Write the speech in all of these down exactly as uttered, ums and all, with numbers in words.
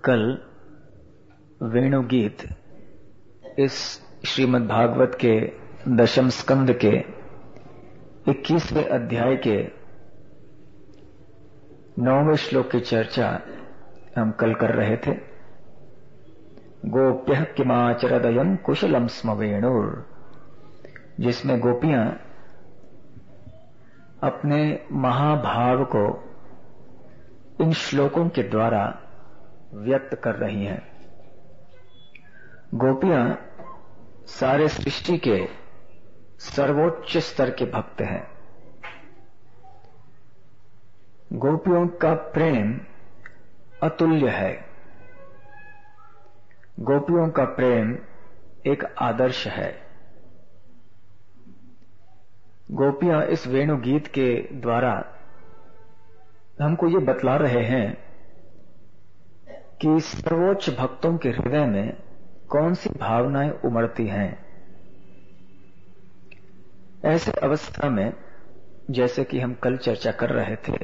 कल वेणुगीत इस श्रीमद् भागवत के दशम स्कंद के इक्कीसवें अध्याय के नौवें श्लोक की चर्चा हम कल कर रहे थे। गोप्यः किमाचरदयं कुशलम स्म वेणुर, जिसमें गोपियां अपने महाभाव को इन श्लोकों के द्वारा व्यक्त कर रही हैं। गोपियां सारे सृष्टि के सर्वोच्च स्तर के भक्त हैं। गोपियों का प्रेम अतुल्य है। गोपियों का प्रेम एक आदर्श है। गोपियां इस वेणु गीत के द्वारा हमको ये बतला रहे हैं कि सर्वोच्च भक्तों के हृदय में कौन सी भावनाएं उमड़ती हैं। ऐसे अवस्था में जैसे कि हम कल चर्चा कर रहे थे,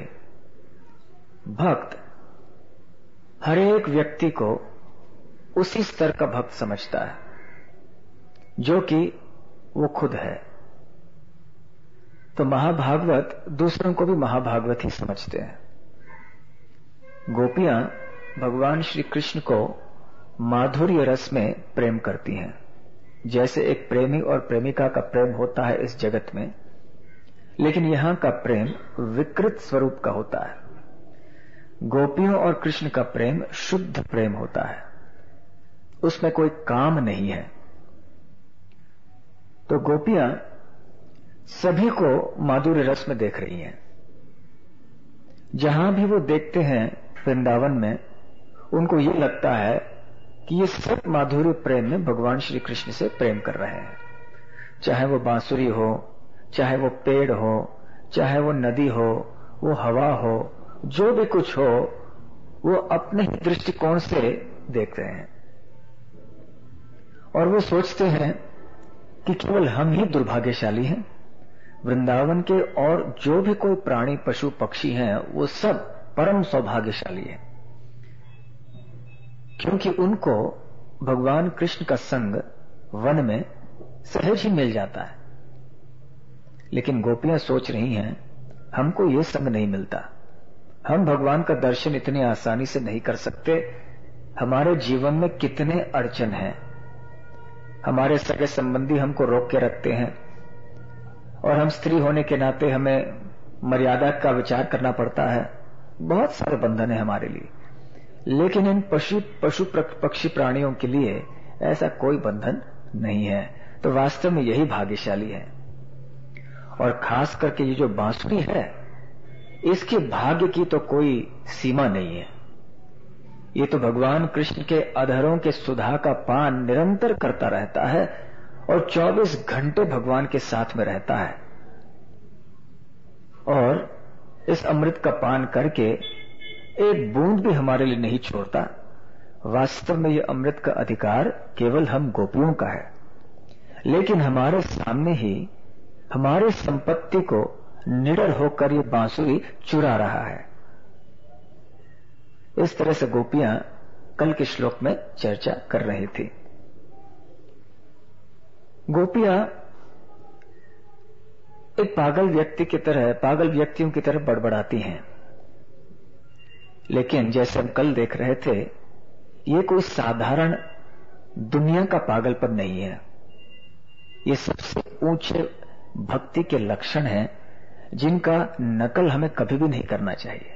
भक्त हर एक व्यक्ति को उसी स्तर का भक्त समझता है जो कि वो खुद है। तो महाभागवत दूसरों को भी महाभागवत ही समझते हैं। गोपियां भगवान श्री कृष्ण को माधुर्य रस में प्रेम करती हैं, जैसे एक प्रेमी और प्रेमिका का प्रेम होता है इस जगत में, लेकिन यहां का प्रेम विकृत स्वरूप का होता है। गोपियों और कृष्ण का प्रेम शुद्ध प्रेम होता है, उसमें कोई काम नहीं है। तो गोपियां सभी को माधुर्य रस में देख रही हैं। जहां भी वो देखते हैं वृंदावन में, उनको ये लगता है कि ये सब माधुर्य प्रेम में भगवान श्री कृष्ण से प्रेम कर रहे हैं। चाहे वो बांसुरी हो, चाहे वो पेड़ हो, चाहे वो नदी हो, वो हवा हो, जो भी कुछ हो, वो अपने ही दृष्टिकोण से देख रहे हैं। और वो सोचते हैं कि केवल हम ही दुर्भाग्यशाली हैं। वृंदावन के और जो भी कोई प्राणी पशु पक्षी हैं, वो सब परम सौभाग्यशाली हैं, क्योंकि उनको भगवान कृष्ण का संग वन में सहज ही मिल जाता है। लेकिन गोपियां सोच रही हैं, हमको ये संग नहीं मिलता, हम भगवान का दर्शन इतनी आसानी से नहीं कर सकते। हमारे जीवन में कितने अड़चन हैं, हमारे सगे संबंधी हमको रोक के रखते हैं, और हम स्त्री होने के नाते हमें मर्यादा का विचार करना पड़ता है। बहुत सारे बंधन है हमारे लिए, लेकिन इन पशु पशु पक्षी प्राणियों के लिए ऐसा कोई बंधन नहीं है। तो वास्तव में यही भाग्यशाली है। और खास करके ये जो बांसुरी है, इसके भाग्य की तो कोई सीमा नहीं है। ये तो भगवान कृष्ण के अधरों के सुधा का पान निरंतर करता रहता है और चौबीस घंटे भगवान के साथ में रहता है, और इस अमृत का पान करके एक बूंद भी हमारे लिए नहीं छोड़ता। वास्तव में यह अमृत का अधिकार केवल हम गोपियों का है, लेकिन हमारे सामने ही हमारी संपत्ति को निडर होकर ये बांसुरी चुरा रहा है। इस तरह से गोपियां कल के श्लोक में चर्चा कर रही थी। गोपियां एक पागल व्यक्ति की तरह पागल व्यक्तियों की तरह बड़बड़ाती हैं, लेकिन जैसे हम कल देख रहे थे, ये कोई साधारण दुनिया का पागलपन नहीं है। ये सबसे ऊंचे भक्ति के लक्षण हैं, जिनका नकल हमें कभी भी नहीं करना चाहिए।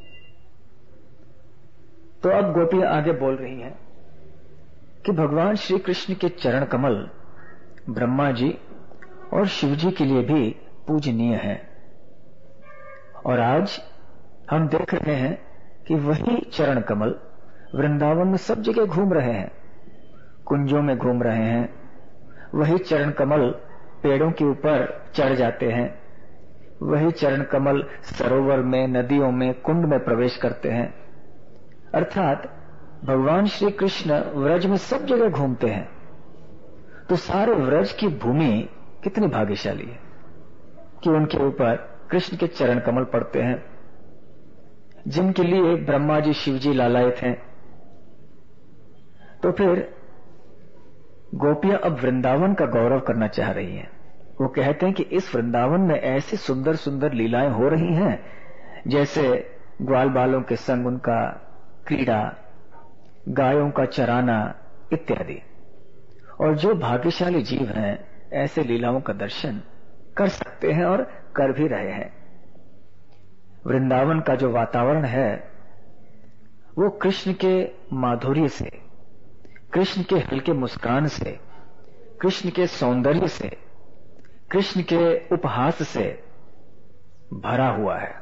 तो अब गोपियां आगे बोल रही हैं कि भगवान श्री कृष्ण के चरण कमल ब्रह्मा जी और शिव जी के लिए भी पूजनीय हैं, और आज हम देख रहे हैं कि वही चरण कमल वृंदावन में सब जगह घूम रहे हैं, कुंजों में घूम रहे हैं। वही चरण कमल पेड़ों के ऊपर चढ़ जाते हैं, वही चरण कमल सरोवर में, नदियों में, कुंड में प्रवेश करते हैं। अर्थात भगवान श्री कृष्ण व्रज में सब जगह घूमते हैं। तो सारे व्रज की भूमि कितनी भाग्यशाली है कि उनके ऊपर कृष्ण के चरण कमल पड़ते हैं, जिनके लिए ब्रह्मा जी शिव जी लालायित हैं। तो फिर गोपियां अब वृंदावन का गौरव करना चाह रही हैं। वो कहते हैं कि इस वृंदावन में ऐसी सुंदर सुंदर लीलाएं हो रही हैं, जैसे ग्वाल बालों के संग उनका क्रीड़ा, गायों का चराना इत्यादि। और जो भाग्यशाली जीव हैं ऐसे लीलाओं का दर्शन कर सकते हैं और कर भी रहे हैं। वृंदावन का जो वातावरण है वो कृष्ण के माधुर्य से, कृष्ण के हल्के मुस्कान से, कृष्ण के सौंदर्य से, कृष्ण के उपहास से भरा हुआ है।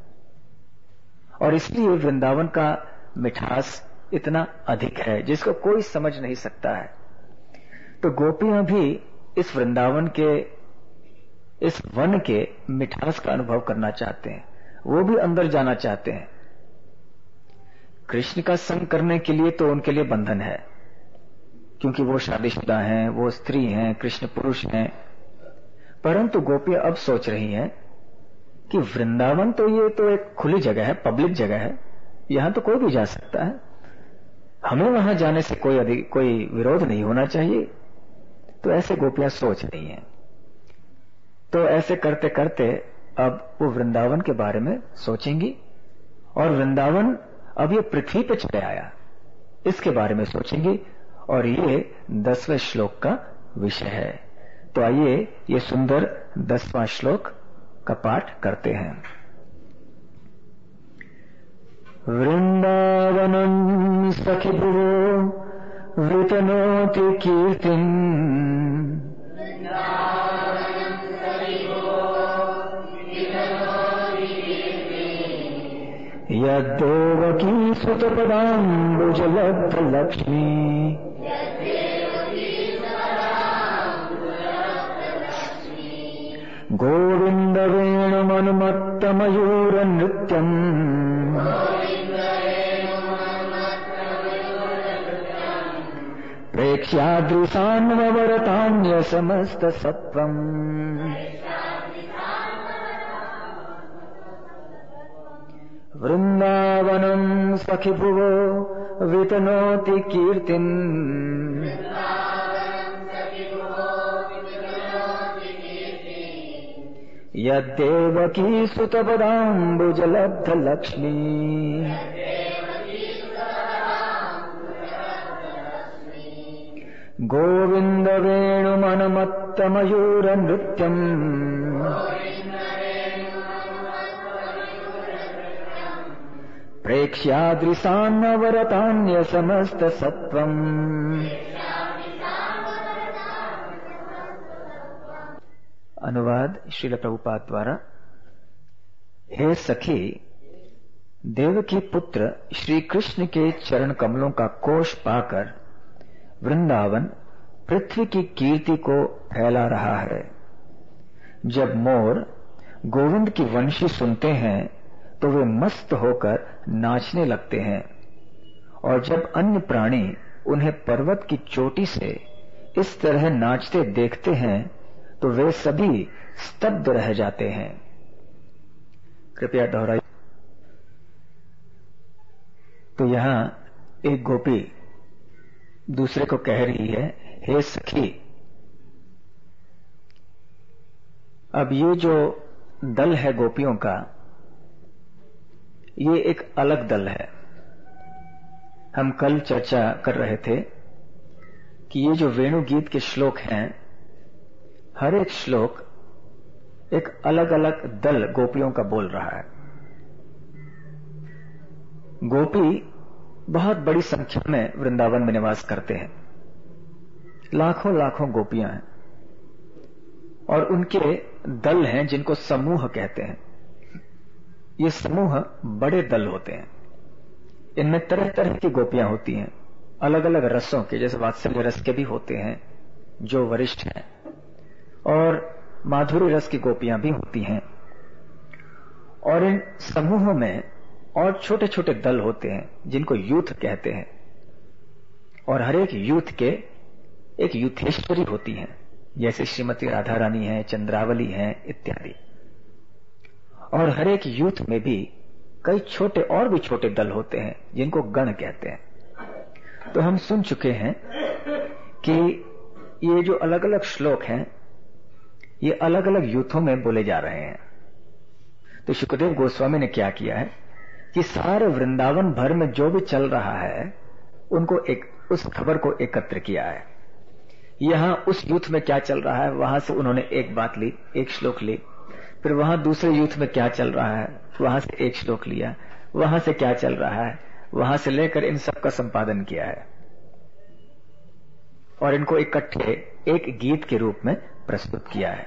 और इसलिए वृंदावन का मिठास इतना अधिक है जिसको कोई समझ नहीं सकता है। तो गोपियां भी इस वृंदावन के, इस वन के मिठास का अनुभव करना चाहते हैं, वो भी अंदर जाना चाहते हैं। कृष्ण का संग करने के लिए तो उनके लिए बंधन है, क्योंकि वो शादीशुदा हैं, वो स्त्री हैं, कृष्ण पुरुष हैं। परंतु गोपियां अब सोच रही हैं कि वृंदावन तो ये तो एक खुली जगह है, पब्लिक जगह है, यहां तो कोई भी जा सकता है, हमें वहां जाने से कोई अधिक कोई विरोध नहीं होना चाहिए। तो ऐसे गोपियां सोच रही हैं। तो ऐसे करते करते अब वो वृंदावन के बारे में सोचेंगी, और वृंदावन अब ये पृथ्वी पे चले आया इसके बारे में सोचेंगी, और ये दसवें श्लोक का विषय है। तो आइए ये सुंदर दसवां श्लोक का पाठ करते हैं। वृंदावनम सखिभुवो वितनोति कीर्तिम् यद्देवकी सुतपदाम्बुजलब्ध लक्ष्मी गोविंद वेणुमनुमत्त मयूर नृत्यम् प्रेक्ष्यादृशान्वरतान्य समस्त सत्वम्। वृंदावनम् सखिभुवो वितनोति कीर्तिम् यद्देवकी सुतपदाम्बुजलब्ध लक्ष्मी गोविंद वेणुमनुमत्त मयूर नृत्यम् प्रेक्ष्यादृशान्वरतान्य समस्त सत्वम्। अनुवाद श्रील प्रभुपाद द्वारा। हे सखी, देवकी पुत्र श्री कृष्ण के चरण कमलों का कोश पाकर वृंदावन पृथ्वी की कीर्ति को फैला रहा है। जब मोर गोविंद की वंशी सुनते हैं तो वे मस्त होकर नाचने लगते हैं, और जब अन्य प्राणी उन्हें पर्वत की चोटी से इस तरह नाचते देखते हैं तो वे सभी स्तब्ध रह जाते हैं। कृपया दोहराइए। तो यहां एक गोपी दूसरे को कह रही है, हे सखी। अब ये जो दल है गोपियों का, ये एक अलग दल है। हम कल चर्चा कर रहे थे कि ये जो वेणु गीत के श्लोक हैं, हर एक श्लोक एक अलग अलग दल गोपियों का बोल रहा है। गोपी बहुत बड़ी संख्या में वृंदावन में निवास करते हैं, लाखों लाखों गोपियां हैं, और उनके दल हैं जिनको समूह कहते हैं। ये समूह बड़े दल होते हैं। इनमें तरह तरह की गोपियां होती हैं, अलग अलग रसों के, जैसे वात्सल्य रस के भी होते हैं जो वरिष्ठ हैं, और माधुर्य रस की गोपियां भी होती हैं। और इन समूहों में और छोटे छोटे दल होते हैं जिनको यूथ कहते हैं, और हर एक यूथ के एक यूथेश्वरी होती हैं, जैसे श्रीमती राधा रानी है, चंद्रावली है इत्यादि। और हर एक यूथ में भी कई छोटे और भी छोटे दल होते हैं जिनको गण कहते हैं। तो हम सुन चुके हैं कि ये जो अलग अलग श्लोक हैं ये अलग अलग यूथों में बोले जा रहे हैं। तो शुकदेव गोस्वामी ने क्या किया है कि सारे वृंदावन भर में जो भी चल रहा है उनको एक उस खबर को एकत्र किया है। यहां उस यूथ में क्या चल रहा है वहां से उन्होंने एक बात ली, एक श्लोक ली, फिर वहां दूसरे यूथ में क्या चल रहा है वहां से एक श्लोक लिया, वहां से क्या चल रहा है वहां से लेकर इन सब का संपादन किया है और इनको इकट्ठे एक गीत के रूप में प्रस्तुत किया है।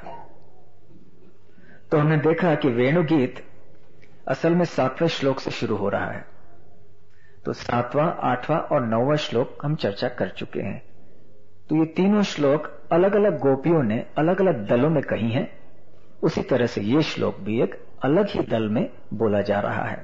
तो हमने देखा कि वेणु गीत असल में सातवें श्लोक से शुरू हो रहा है। तो सातवां, आठवां और नौवां श्लोक हम चर्चा कर चुके हैं। तो ये तीनों श्लोक अलग अलग गोपियों ने अलग अलग दलों में कही हैं। उसी तरह से ये श्लोक भी एक अलग ही दल में बोला जा रहा है।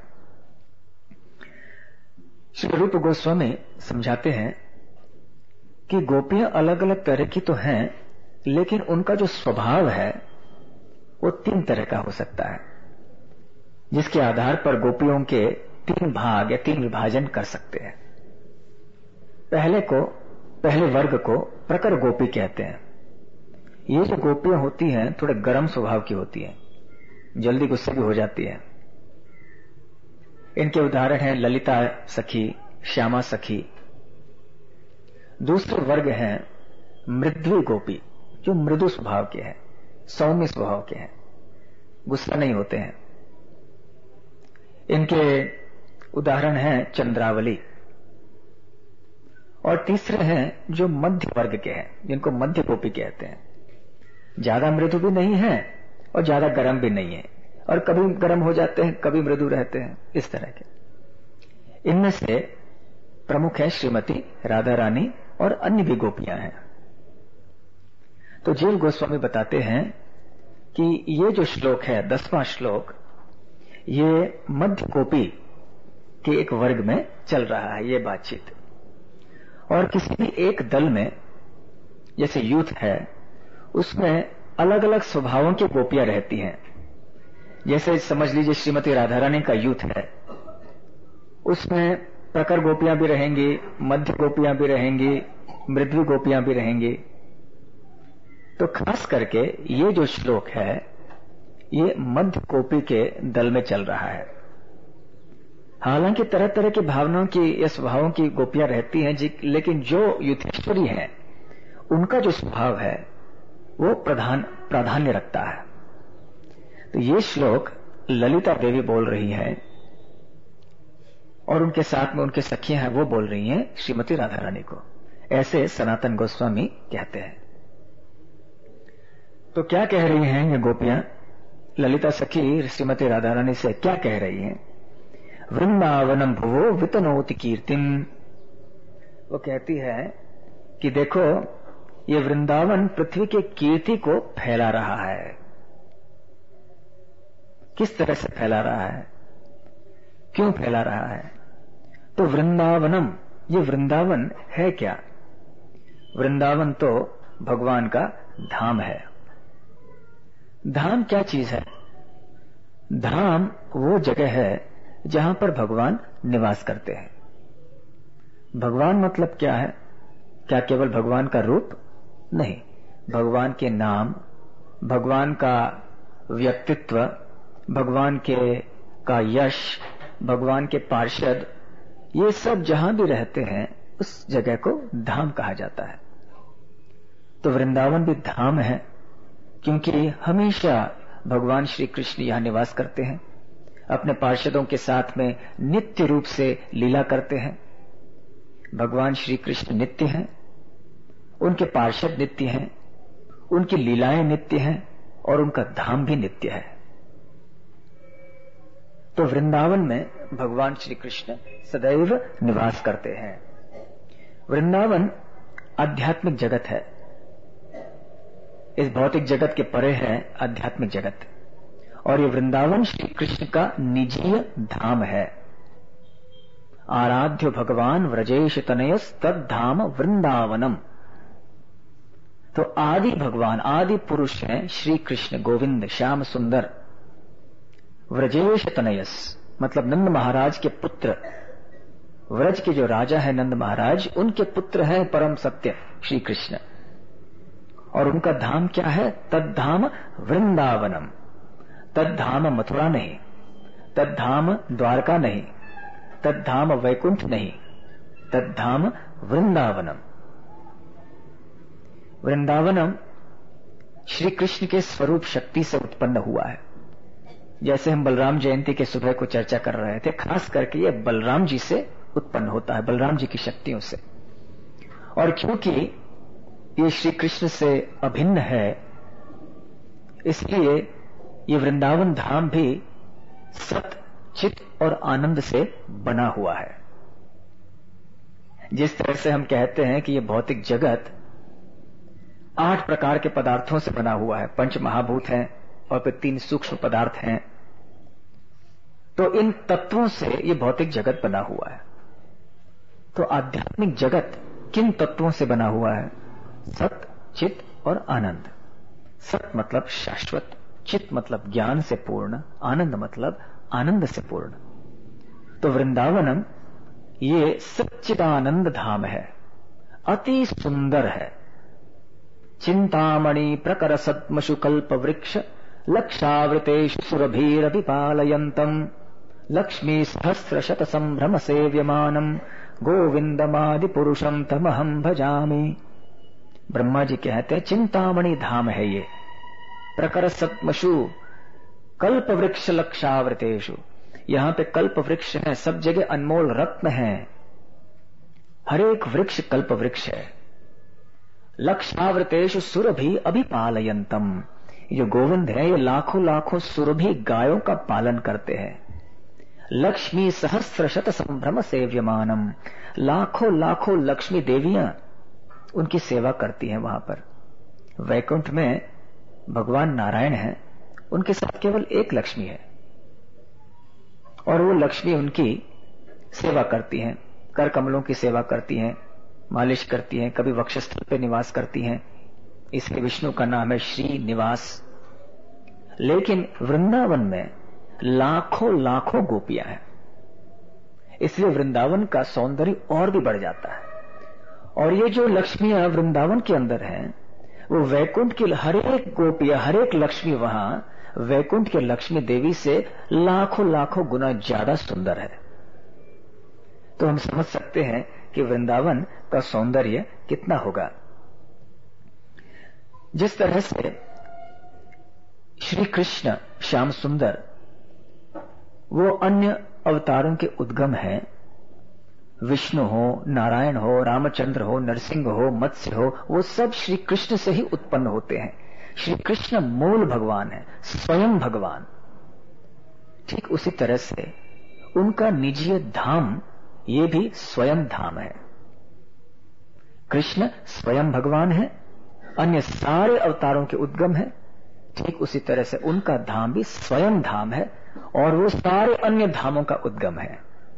श्री रूप गोस्वामी समझाते हैं कि गोपियां अलग अलग तरह की तो हैं, लेकिन उनका जो स्वभाव है वो तीन तरह का हो सकता है, जिसके आधार पर गोपियों के तीन भाग या तीन विभाजन कर सकते हैं। पहले को पहले वर्ग को प्रकर गोपी कहते हैं। ये जो गोपियां होती हैं थोड़े गर्म स्वभाव की होती हैं, जल्दी गुस्से भी हो जाती हैं। इनके उदाहरण हैं ललिता सखी, श्यामा सखी। दूसरे वर्ग हैं मृद्वी गोपी, जो मृदु स्वभाव के हैं, सौम्य स्वभाव के हैं, गुस्सा नहीं होते हैं। इनके उदाहरण हैं चंद्रावली। और तीसरे हैं जो मध्य वर्ग के हैं, जिनको मध्य गोपी कहते हैं। ज्यादा मृदु भी नहीं है और ज्यादा गर्म भी नहीं है, और कभी गर्म हो जाते हैं कभी मृदु रहते हैं, इस तरह के। इनमें से प्रमुख है श्रीमती राधा रानी और अन्य भी गोपियां हैं। तो जीव गोस्वामी बताते हैं कि ये जो श्लोक है दसवां श्लोक, ये मध्य गोपी के एक वर्ग में चल रहा है ये बातचीत। और किसी भी एक दल में जैसे यूथ है उसमें अलग अलग स्वभावों की गोपियां रहती हैं। जैसे समझ लीजिए श्रीमती राधा रानी का यूथ है, उसमें प्रकर गोपियां भी रहेंगी, मध्य गोपियां भी रहेंगी, मृदु गोपियां भी रहेंगी। तो खास करके ये जो श्लोक है ये मध्य गोपी के दल में चल रहा है। हालांकि तरह तरह की भावनाओं की या स्वभावों की गोपियां रहती हैं, लेकिन जो युद्धेश्वरी हैं उनका जो स्वभाव है वो प्रधान प्राधान्य रखता है। तो ये श्लोक ललिता देवी बोल रही है और उनके साथ में उनके सखियां हैं वो बोल रही हैं श्रीमती राधा रानी को। ऐसे सनातन गोस्वामी कहते हैं। तो क्या कह रही हैं ये गोपियां? ललिता सखी श्रीमती राधा रानी से क्या कह रही हैं? वृंदावनम भुवो वितनोति कीर्तिम। वो कहती है कि देखो ये वृंदावन पृथ्वी के कीर्ति को फैला रहा है। किस तरह से फैला रहा है, क्यों फैला रहा है? तो वृंदावनम, ये वृंदावन है क्या? वृंदावन तो भगवान का धाम है। धाम क्या चीज है? धाम वो जगह है जहां पर भगवान निवास करते हैं। भगवान मतलब क्या है? क्या केवल भगवान का रूप? नहीं, भगवान के नाम, भगवान का व्यक्तित्व, भगवान के का यश, भगवान के पार्षद, ये सब जहां भी रहते हैं उस जगह को धाम कहा जाता है। तो वृंदावन भी धाम है क्योंकि हमेशा भगवान श्री कृष्ण यहां निवास करते हैं, अपने पार्षदों के साथ में नित्य रूप से लीला करते हैं। भगवान श्री कृष्ण नित्य हैं, उनके पार्षद नित्य हैं, उनकी लीलाएं नित्य हैं और उनका धाम भी नित्य है। तो वृंदावन में भगवान श्री कृष्ण सदैव निवास करते हैं। वृंदावन आध्यात्मिक जगत है, इस भौतिक जगत के परे है आध्यात्मिक जगत, और ये वृंदावन श्री कृष्ण का निजीय धाम है। आराध्य भगवान व्रजेश तनयस तद धाम वृंदावनम। तो आदि भगवान, आदि पुरुष हैं श्री कृष्ण गोविंद श्याम सुंदर। व्रजेश तनयस मतलब नंद महाराज के पुत्र, व्रज के जो राजा है नंद महाराज, उनके पुत्र हैं परम सत्य श्री कृष्ण। और उनका धाम क्या है? तद्धाम वृंदावनम। तद्धाम मथुरा नहीं, तद्धाम द्वारका नहीं, तद्धाम वैकुंठ नहीं, तद्धाम वृंदावनम। वृंदावनम श्री कृष्ण के स्वरूप शक्ति से उत्पन्न हुआ है। जैसे हम बलराम जयंती के सुबह को चर्चा कर रहे थे, खास करके ये बलराम जी से उत्पन्न होता है, बलराम जी की शक्तियों से। और क्योंकि ये श्री कृष्ण से अभिन्न है, इसलिए ये वृंदावन धाम भी सत, चित और आनंद से बना हुआ है। जिस तरह से हम कहते हैं कि ये भौतिक जगत आठ प्रकार के पदार्थों से बना हुआ है, पंच महाभूत हैं और फिर तीन सूक्ष्म पदार्थ हैं, तो इन तत्वों से ये भौतिक जगत बना हुआ है। तो आध्यात्मिक जगत किन तत्वों से बना हुआ है? सत, चित और आनंद। सत मतलब शाश्वत, चित मतलब ज्ञान से पूर्ण, आनंद मतलब आनंद से पूर्ण। तो वृंदावनम ये सच्चिदानंद धाम है, अति सुंदर है। चिंतामणि प्रकर सद्मशु कल्प वृक्ष लक्षावृतेषु सुरभिरभिपालयन्तम् लक्ष्मी सहस्र शत संभ्रम सेव्यमानम् गोविंदमादि पुरुषम तमहम भजामि। ब्रह्मा जी कहते हैं चिंतामणि धाम है ये, प्रकर सद्मशु कल्प वृक्ष लक्षावृतेषु। यहां पे कल्प वृक्ष है, सब जगह अनमोल रत्न है, हर एक वृक्ष कल्प वृक्ष है। लक्षावृतेषु सुरभि अभिपालयन्तम, जो गोविंद है ये लाखों लाखों सुरभि गायों का पालन करते हैं। लक्ष्मी सहस्र शत संभ्रम सेव्यमानम, लाखों लाखों लक्ष्मी देवियां उनकी सेवा करती हैं वहां पर। वैकुंठ में भगवान नारायण हैं, उनके साथ केवल एक लक्ष्मी है और वो लक्ष्मी उनकी सेवा करती हैं, कर कमलों की सेवा करती हैं, मालिश करती हैं, कभी वक्षस्थल पे निवास करती हैं। इसलिए विष्णु का नाम है श्री निवास। लेकिन वृंदावन में लाखों लाखों गोपियां हैं, इसलिए वृंदावन का सौंदर्य और भी बढ़ जाता है। और ये जो लक्ष्मियां वृंदावन के अंदर हैं, वो वैकुंठ की हर एक गोपियां, हर एक लक्ष्मी वहां वैकुंठ के लक्ष्मी देवी से लाखों लाखों गुना ज्यादा सुंदर है। तो हम समझ सकते हैं कि वृंदावन का सौंदर्य कितना होगा। जिस तरह से श्री कृष्ण श्याम सुंदर वो अन्य अवतारों के उद्गम है, विष्णु हो, नारायण हो, रामचंद्र हो, नरसिंह हो, मत्स्य हो, वो सब श्री कृष्ण से ही उत्पन्न होते हैं। श्री कृष्ण मूल भगवान है, स्वयं भगवान। ठीक उसी तरह से उनका निजीय धाम ये भी स्वयं धाम है। कृष्ण स्वयं भगवान है, अन्य सारे अवतारों के उद्गम है। ठीक उसी तरह से उनका धाम भी स्वयं धाम है और वो सारे अन्य धामों का उद्गम है।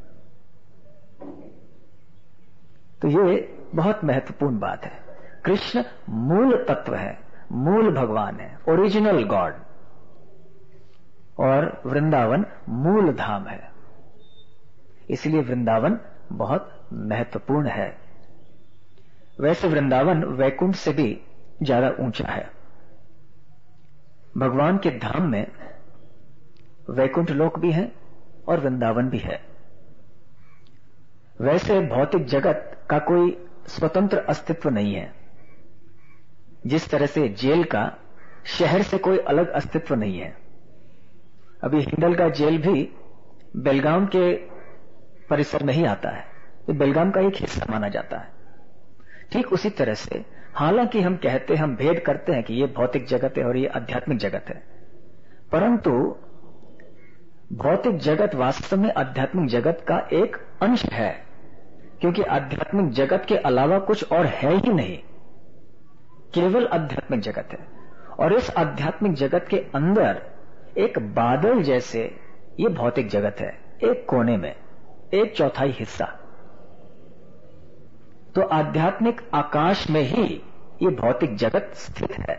तो ये बहुत महत्वपूर्ण बात है। कृष्ण मूल तत्व है, मूल भगवान है, ओरिजिनल गॉड, और वृंदावन मूल धाम है। इसलिए वृंदावन बहुत महत्वपूर्ण है। वैसे वृंदावन वैकुंठ से भी ज्यादा ऊंचा है। भगवान के धाम में वैकुंठ लोक भी है और वृंदावन भी है। वैसे भौतिक जगत का कोई स्वतंत्र अस्तित्व नहीं है। जिस तरह से जेल का शहर से कोई अलग अस्तित्व नहीं है। अभी हिंडल का जेल भी बेलगाम के परिसर में ही आता है, तो बेलगाम का एक हिस्सा माना जाता है। ठीक उसी तरह से हालांकि हम कहते हैं, हम भेद करते हैं कि ये भौतिक जगत है और ये आध्यात्मिक जगत है, परंतु भौतिक जगत वास्तव में आध्यात्मिक जगत का एक अंश है, क्योंकि आध्यात्मिक जगत के अलावा कुछ और है ही नहीं, केवल आध्यात्मिक जगत है। और इस आध्यात्मिक जगत के अंदर एक बादल जैसे ये भौतिक जगत है, एक कोने में एक चौथाई हिस्सा। तो आध्यात्मिक आकाश में ही ये भौतिक जगत स्थित है,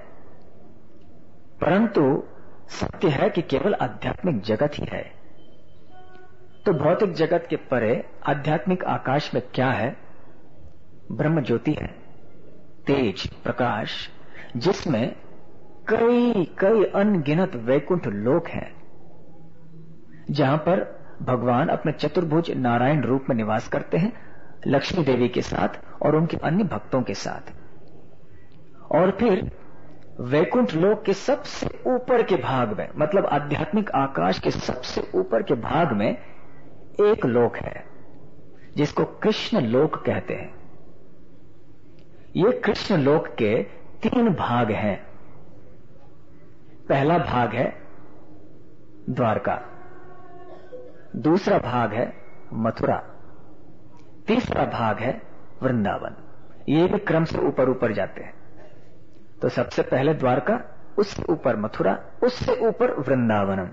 परंतु सत्य है कि केवल आध्यात्मिक जगत ही है। तो भौतिक जगत के परे आध्यात्मिक आकाश में क्या है? ब्रह्म ज्योति है, तेज, प्रकाश, जिसमें कई कई अनगिनत वैकुंठ लोक हैं, जहां पर भगवान अपने चतुर्भुज नारायण रूप में निवास करते हैं, लक्ष्मी देवी के साथ और उनके अन्य भक्तों के साथ। और फिर वैकुंठ लोक के सबसे ऊपर के भाग में, मतलब आध्यात्मिक आकाश के सबसे ऊपर के भाग में एक लोक है जिसको कृष्ण लोक कहते हैं। ये कृष्ण लोक के तीन भाग हैं। पहला भाग है द्वारका, दूसरा भाग है मथुरा, तीसरा भाग है वृंदावन। ये भी क्रम से ऊपर ऊपर जाते हैं। तो सबसे पहले द्वारका, उससे ऊपर मथुरा, उससे ऊपर वृंदावनम।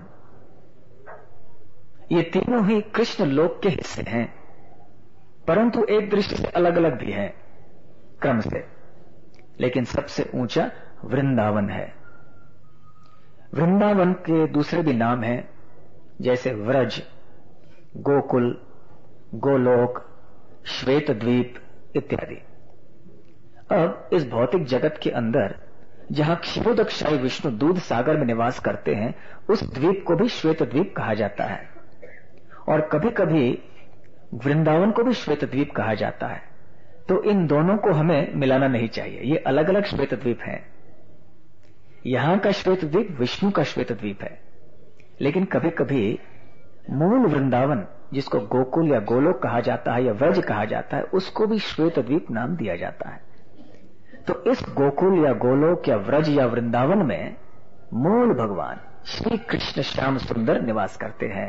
ये तीनों ही कृष्ण लोक के हिस्से हैं, परंतु एक दृष्टि से अलग अलग भी हैं क्रम से। लेकिन सबसे ऊंचा वृंदावन है। वृंदावन के दूसरे भी नाम हैं, जैसे व्रज, गोकुल, गोलोक, श्वेत द्वीप इत्यादि। अब इस भौतिक जगत के अंदर जहां क्षीरोदकशाही विष्णु दूध सागर में निवास करते हैं, उस द्वीप को भी श्वेत द्वीप कहा जाता है, और कभी कभी वृंदावन को भी श्वेत द्वीप कहा जाता है। तो इन दोनों को हमें मिलाना नहीं चाहिए, ये अलग अलग श्वेत द्वीप हैं। यहां का श्वेत द्वीप विष्णु का श्वेत द्वीप है, लेकिन कभी कभी मूल वृंदावन, जिसको गोकुल या गोलोक कहा जाता है या व्रज कहा जाता है, उसको भी श्वेत द्वीप नाम दिया जाता है। तो इस गोकुल या गोलोक या व्रज या वृंदावन में मूल भगवान श्री कृष्ण श्याम सुंदर निवास करते हैं।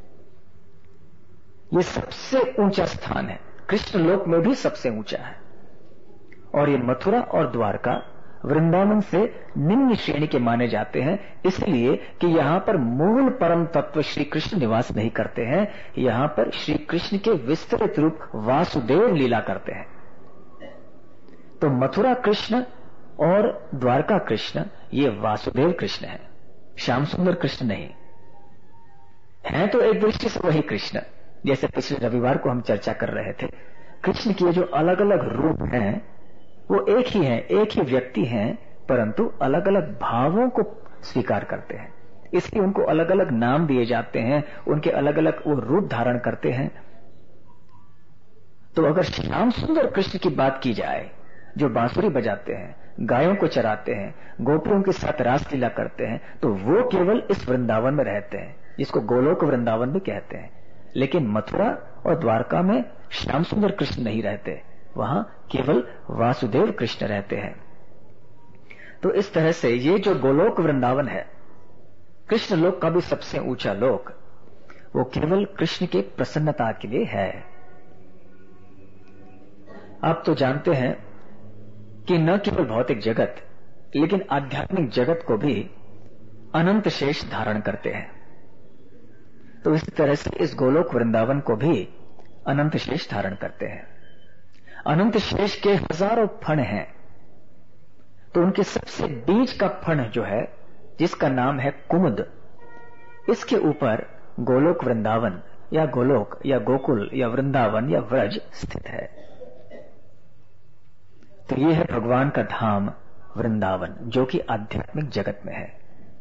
ये सबसे ऊंचा स्थान है, कृष्ण लोक में भी सबसे ऊंचा है। और ये मथुरा और द्वारका वृंदावन से निम्न श्रेणी के माने जाते हैं, इसलिए कि यहां पर मूल परम तत्व श्री कृष्ण निवास नहीं करते हैं। यहां पर श्री कृष्ण के विस्तृत रूप वासुदेव लीला करते हैं। तो मथुरा कृष्ण और द्वारका कृष्ण ये वासुदेव कृष्ण है, श्याम सुंदर कृष्ण नहीं है। तो एक दृष्टि से वही कृष्ण, जैसे पिछले रविवार को हम चर्चा कर रहे थे, कृष्ण के जो अलग अलग रूप हैं वो एक ही हैं, एक ही व्यक्ति हैं, परंतु अलग अलग भावों को स्वीकार करते हैं, इसलिए उनको अलग अलग नाम दिए जाते हैं, उनके अलग अलग वो रूप धारण करते हैं। तो अगर श्याम सुंदर कृष्ण की बात की जाए, जो बांसुरी बजाते हैं, गायों को चराते हैं, गोपियों के साथ रासलीला करते हैं, तो वो केवल इस वृंदावन में रहते हैं, जिसको गोलोक वृंदावन भी कहते हैं। लेकिन मथुरा और द्वारका में श्याम सुंदर कृष्ण नहीं रहते, वहां केवल वासुदेव कृष्ण रहते हैं। तो इस तरह से ये जो गोलोक वृंदावन है, कृष्ण लोक का भी सबसे ऊंचा लोक, वो केवल कृष्ण के प्रसन्नता के लिए है। आप तो जानते हैं कि न केवल भौतिक जगत, लेकिन आध्यात्मिक जगत को भी अनंत शेष धारण करते हैं। तो इस तरह से इस गोलोक वृंदावन को भी अनंत शेष धारण करते हैं। अनंत शेष के हजारों फण हैं, तो उनके सबसे बीच का फण जो है, जिसका नाम है कुमुद, इसके ऊपर गोलोक वृंदावन या गोलोक या गोकुल या वृंदावन या व्रज स्थित है। तो ये है भगवान का धाम वृंदावन, जो कि आध्यात्मिक जगत में है।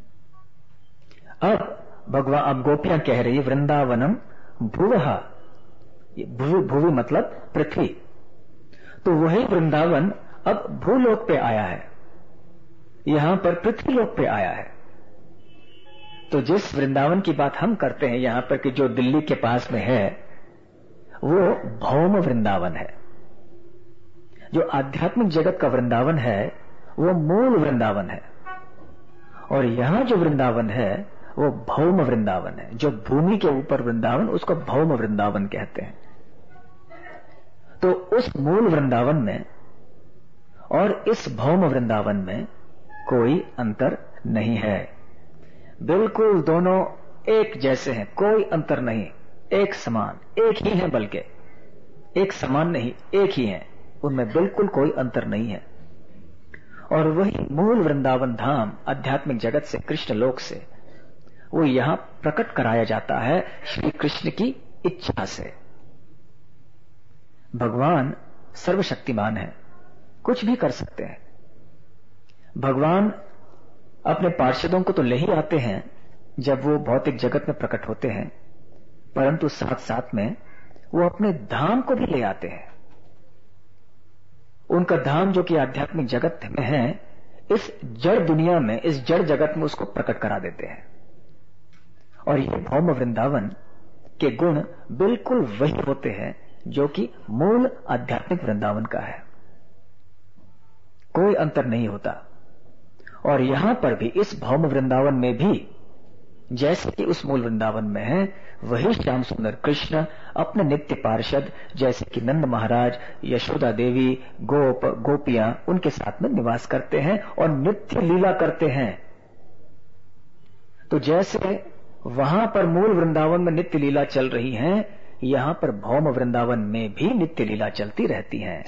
अब भगवान, अब गोपियां कह रही वृंदावनम भुवः, भुवि भुवि मतलब पृथ्वी, तो वही वृंदावन अब भूलोक पे आया है, यहां पर पृथ्वीलोक पे आया है। तो जिस वृंदावन की बात हम करते हैं यहां पर कि जो दिल्ली के पास में है, वो भौम वृंदावन है। जो आध्यात्मिक जगत का वृंदावन है वो मूल वृंदावन है, और यहां जो वृंदावन है वो भौम वृंदावन है। जो भूमि के ऊपर वृंदावन, उसको भौम वृंदावन कहते हैं। तो उस मूल वृंदावन में और इस भौम वृंदावन में कोई अंतर नहीं है, बिल्कुल दोनों एक जैसे हैं, कोई अंतर नहीं, एक समान, एक ही है, बल्कि एक समान नहीं, एक ही है, उनमें बिल्कुल कोई अंतर नहीं है। और वही मूल वृंदावन धाम आध्यात्मिक जगत से, कृष्ण लोक से, वो यहां प्रकट कराया जाता है श्री कृष्ण की इच्छा से। भगवान सर्वशक्तिमान है, कुछ भी कर सकते हैं। भगवान अपने पार्षदों को तो ले ही आते हैं जब वो भौतिक जगत में प्रकट होते हैं, परंतु साथ साथ में वो अपने धाम को भी ले आते हैं। उनका धाम जो कि आध्यात्मिक जगत में है, इस जड़ दुनिया में, इस जड़ जगत में उसको प्रकट करा देते हैं। और ये भौम वृंदावन के गुण बिल्कुल वही होते हैं जो कि मूल आध्यात्मिक वृंदावन का है, कोई अंतर नहीं होता। और यहां पर भी इस भौम वृंदावन में भी जैसे कि उस मूल वृंदावन में है, वही श्याम सुंदर कृष्ण अपने नित्य पार्षद जैसे कि नंद महाराज, यशोदा देवी, गोप गोपियां उनके साथ में निवास करते हैं और नित्य लीला करते हैं। तो जैसे वहां पर मूल वृंदावन में नित्य लीला चल रही है, यहां पर भौम वृंदावन में भी नित्य लीला चलती रहती है।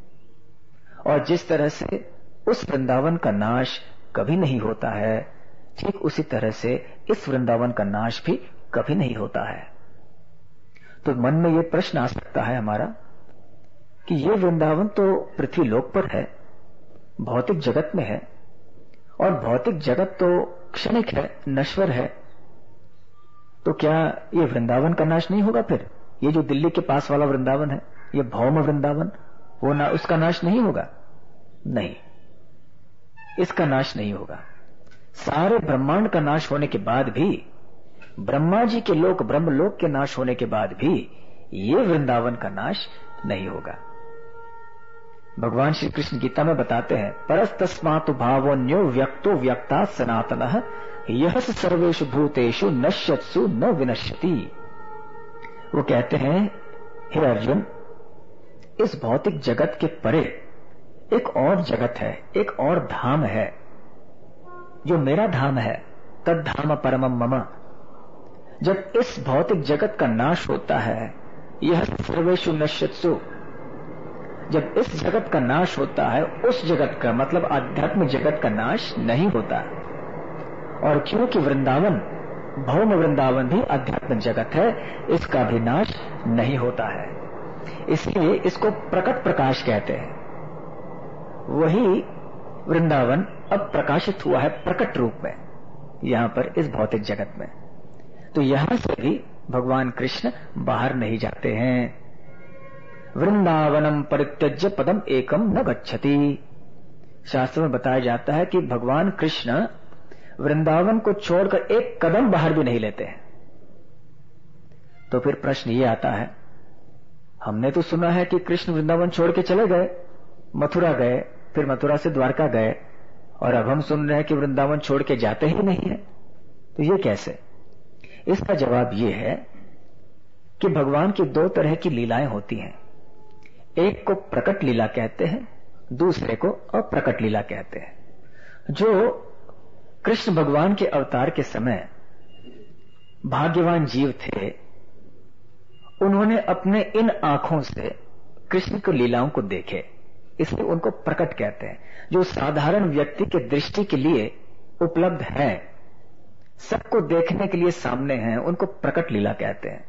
और जिस तरह से उस वृंदावन का नाश कभी नहीं होता है, ठीक उसी तरह से इस वृंदावन का नाश भी कभी नहीं होता है। तो मन में यह प्रश्न आ सकता है हमारा कि यह वृंदावन तो पृथ्वी लोक पर है, भौतिक जगत में है, और भौतिक जगत तो क्षणिक है, नश्वर है, तो क्या यह वृंदावन का नाश नहीं होगा? फिर ये जो दिल्ली के पास वाला वृंदावन है, यह भौम वृंदावन, वो ना उसका नाश नहीं होगा? नहीं, इसका नाश नहीं होगा। सारे ब्रह्मांड का नाश होने के बाद भी, ब्रह्मा जी के लोक ब्रह्मलोक के नाश होने के बाद भी ये वृंदावन का नाश नहीं होगा। भगवान श्री कृष्ण गीता में बताते हैं, परस्तस्मातु भावोन्यो व्यक्तो व्यक्ता सनातनः यह सर्वेषु भूतेषु नश्यत्सु न विनश्यति। वो कहते हैं, हे अर्जुन, इस भौतिक जगत के परे एक और जगत है, एक और धाम है जो मेरा धाम है, तद धाम परमम मम। जब इस भौतिक जगत का नाश होता है, यह सर्वेषु नश्यत्सु, जब इस जगत का नाश होता है, उस जगत का मतलब आध्यात्मिक जगत का नाश नहीं होता। और क्योंकि वृंदावन, भौम वृंदावन भी आध्यात्मिक जगत है, इसका भी नाश नहीं होता है, इसलिए इसको प्रकट प्रकाश कहते हैं। वही वृंदावन अब प्रकाशित हुआ है प्रकट रूप में यहां पर इस भौतिक जगत में। तो यहां से भी भगवान कृष्ण बाहर नहीं जाते हैं। वृंदावनम परित्यज्य पदम एकम न गच्छति। शास्त्र में बताया जाता है कि भगवान कृष्ण वृंदावन को छोड़कर एक कदम बाहर भी नहीं लेते हैं। तो फिर प्रश्न ये आता है, हमने तो सुना है कि कृष्ण वृंदावन छोड़ के चले गए, मथुरा गए, फिर मथुरा से द्वारका गए, और अब हम सुन रहे हैं कि वृंदावन छोड़ के जाते ही नहीं है, तो ये कैसे? इसका जवाब ये है कि भगवान की दो तरह की लीलाएं होती हैं। एक को प्रकट लीला कहते हैं, दूसरे को अप्रकट लीला कहते हैं। जो कृष्ण भगवान के अवतार के समय भाग्यवान जीव थे, उन्होंने अपने इन आंखों से कृष्ण की लीलाओं को देखे, इसलिए उनको प्रकट कहते हैं। जो साधारण व्यक्ति के दृष्टि के लिए उपलब्ध है, सबको देखने के लिए सामने हैं, उनको प्रकट लीला कहते हैं।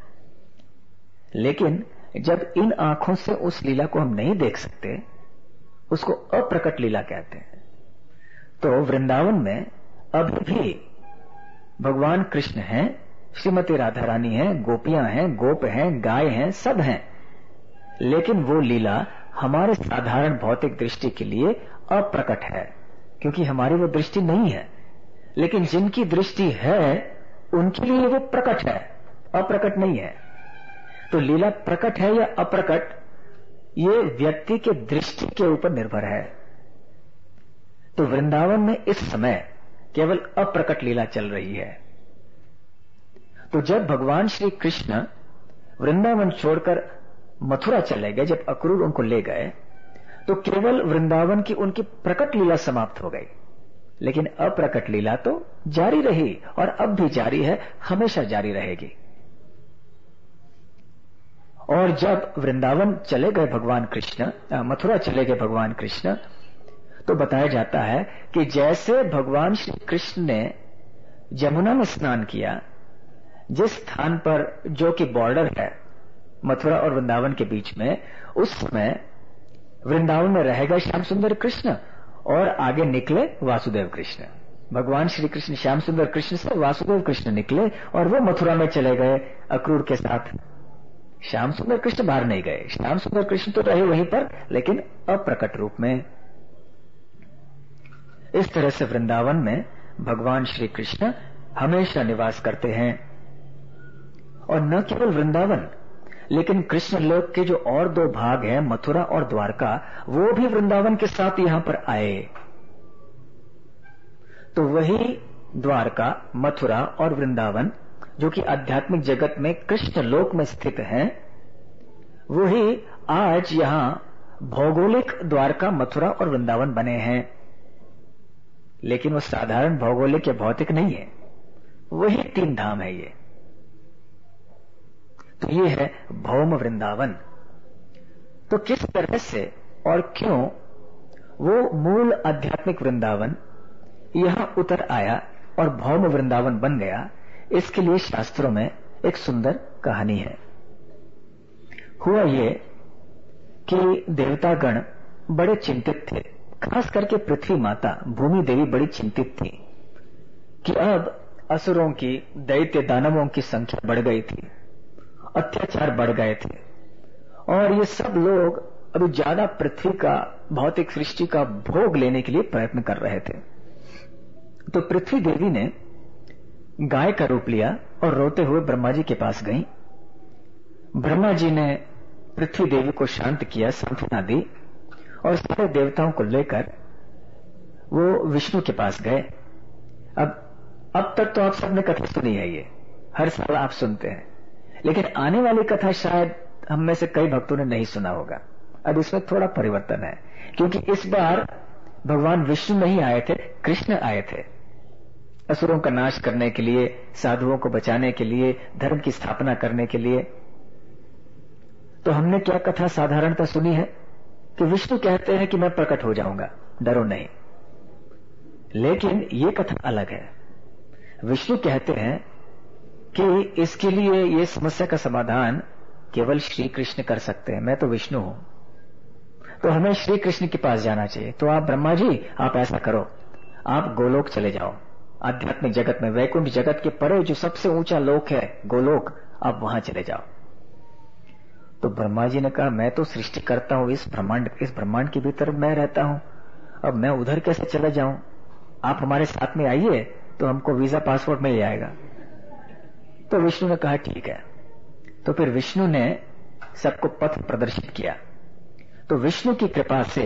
लेकिन जब इन आंखों से उस लीला को हम नहीं देख सकते, उसको अप्रकट लीला कहते हैं। तो वृंदावन में अभी भी भगवान कृष्ण हैं, श्रीमती राधा रानी हैं, गोपियां हैं, गोप हैं, गाय हैं, सब हैं, लेकिन वो लीला हमारे साधारण भौतिक दृष्टि के लिए अप्रकट है, क्योंकि हमारी वो दृष्टि नहीं है। लेकिन जिनकी दृष्टि है उनके लिए वो प्रकट है, अप्रकट नहीं है। तो लीला प्रकट है या अप्रकट, ये व्यक्ति के दृष्टि के ऊपर निर्भर है। तो वृंदावन में इस समय केवल अप्रकट लीला चल रही है। तो जब भगवान श्री कृष्ण वृंदावन छोड़कर मथुरा चले गए, जब अक्रूर उनको ले गए, तो केवल वृंदावन की उनकी प्रकट लीला समाप्त हो गई, लेकिन अप्रकट लीला तो जारी रही, और अब भी जारी है, हमेशा जारी रहेगी। और जब वृंदावन चले गए भगवान कृष्ण, मथुरा चले गए भगवान कृष्ण, तो बताया जाता है कि जैसे भगवान श्री कृष्ण ने जमुना में स्नान किया, जिस स्थान पर जो कि बॉर्डर है मथुरा और वृंदावन के बीच में, उस समय वृंदावन में रहेगा श्याम सुंदर कृष्ण और आगे निकले वासुदेव कृष्ण। भगवान श्री कृष्ण श्याम सुंदर कृष्ण से वासुदेव कृष्ण निकले और वो मथुरा में चले गए अक्रूर के साथ। श्याम सुंदर कृष्ण बाहर नहीं गए, श्याम सुंदर कृष्ण तो रहे वहीं पर, लेकिन अप्रकट रूप में। इस तरह से वृंदावन में भगवान श्री कृष्ण हमेशा निवास करते हैं। और न केवल वृंदावन, लेकिन कृष्ण लोक के जो और दो भाग हैं, मथुरा और द्वारका, वो भी वृंदावन के साथ यहां पर आए। तो वही द्वारका, मथुरा और वृंदावन जो कि आध्यात्मिक जगत में कृष्ण लोक में स्थित हैं, वही आज यहां भौगोलिक द्वारका, मथुरा और वृंदावन बने हैं। लेकिन वो साधारण भौगोलिक या भौतिक नहीं है, वही तीन धाम है ये। तो ये है भौम वृंदावन। तो किस तरह से और क्यों वो मूल आध्यात्मिक वृंदावन यहां उतर आया और भौम वृंदावन बन गया, इसके लिए शास्त्रों में एक सुंदर कहानी है। हुआ ये कि देवतागण बड़े चिंतित थे, खास करके पृथ्वी माता भूमि देवी बड़ी चिंतित थी कि अब असुरों की, दैत्य दानवों की संख्या बढ़ गई थी, अत्याचार बढ़ गए थे और ये सब लोग अभी ज्यादा पृथ्वी का, भौतिक सृष्टि का भोग लेने के लिए प्रयत्न कर रहे थे। तो पृथ्वी देवी ने गाय का रूप लिया और रोते हुए ब्रह्मा जी के पास गई। ब्रह्मा जी ने पृथ्वी देवी को शांत किया, सांत्वना दी और सारे देवताओं को लेकर वो विष्णु के पास गए। अब अब तक तो आप सबने कथा सुनी है, ये हर साल आप सुनते हैं, लेकिन आने वाली कथा शायद हम में से कई भक्तों ने नहीं सुना होगा। अब इसमें थोड़ा परिवर्तन है, क्योंकि इस बार भगवान विष्णु नहीं आए थे, कृष्ण आए थे असुरों का नाश करने के लिए, साधुओं को बचाने के लिए, धर्म की स्थापना करने के लिए। तो हमने क्या कथा साधारणता सुनी है कि विष्णु कहते हैं कि मैं प्रकट हो जाऊंगा, डरो नहीं। लेकिन ये कथा अलग है। विष्णु कहते हैं कि इसके लिए ये समस्या का समाधान केवल श्री कृष्ण कर सकते हैं, मैं तो विष्णु हूं, तो हमें श्री कृष्ण के पास जाना चाहिए। तो आप ब्रह्मा जी, आप ऐसा करो, आप गोलोक चले जाओ, आध्यात्मिक जगत में, वैकुंठ जगत के परे जो सबसे ऊंचा लोक है गोलोक, आप वहां चले जाओ। तो ब्रह्मा जी ने कहा, मैं तो सृष्टि करता हूं, इस ब्रह्मांड इस ब्रह्मांड के भीतर मैं रहता हूं, अब मैं उधर कैसे चला जाऊं? आप हमारे साथ में आइए तो हमको वीजा पासपोर्ट मिल जाएगा। तो विष्णु ने कहा ठीक है। तो फिर विष्णु ने सबको पथ प्रदर्शित किया। तो विष्णु की कृपा से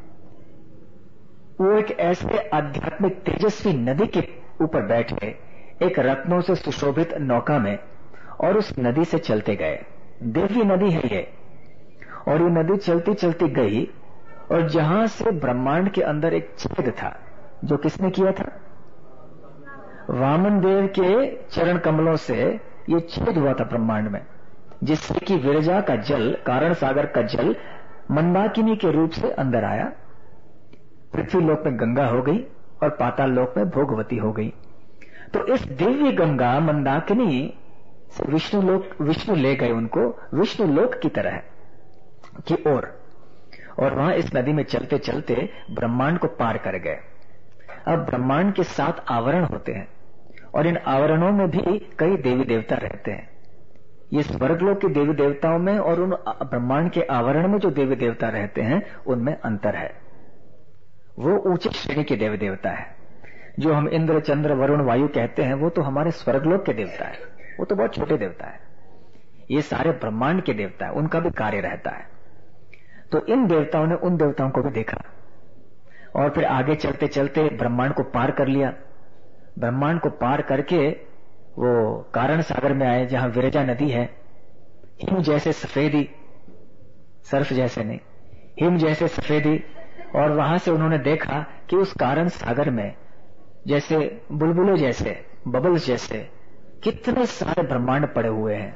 वो एक ऐसे आध्यात्मिक तेजस्वी नदी के ऊपर बैठे एक रत्नों से सुशोभित नौका में, और उस नदी से चलते गए। दिव्य नदी है ये, और ये नदी चलती चलती गई और जहां से ब्रह्मांड के अंदर एक छेद था, जो किसने किया था? वामन देव के चरण कमलों से ये छेद हुआ था ब्रह्मांड में, जिससे कि विरजा का जल, कारण सागर का जल मंदाकिनी के रूप से अंदर आया। पृथ्वी लोक में गंगा हो गई और पाताल लोक में भोगवती हो गई। तो इस दिव्य गंगा मंदाकिनी से विष्णु लोक विष्णु ले गए उनको विष्णु लोक की तरह की ओर, और, और वहां इस नदी में चलते चलते ब्रह्मांड को पार कर गए। अब ब्रह्मांड के सात आवरण होते हैं और इन आवरणों में भी कई देवी देवता रहते हैं। ये स्वर्गलोक के देवी देवताओं में और उन ब्रह्मांड के आवरण में जो देवी देवता रहते हैं उनमें अंतर है। वो ऊंचे श्रेणी के देवी देवता है। जो हम इंद्र, चंद्र, वरुण, वायु कहते हैं वो तो हमारे स्वर्गलोक के देवता है, वो तो बहुत छोटे देवता है। ये सारे ब्रह्मांड के देवता है, उनका भी कार्य रहता है। तो इन देवताओं ने उन देवताओं को भी देखा और फिर आगे चलते चलते ब्रह्मांड को पार कर लिया। ब्रह्मांड को पार करके वो कारण सागर में आए, जहां विरजा नदी है। हिम जैसे सफेदी, सर्फ जैसे नहीं, हिम जैसे सफेदी। और वहां से उन्होंने देखा कि उस कारण सागर में जैसे बुलबुले जैसे, बबल्स जैसे कितने सारे ब्रह्मांड पड़े हुए हैं।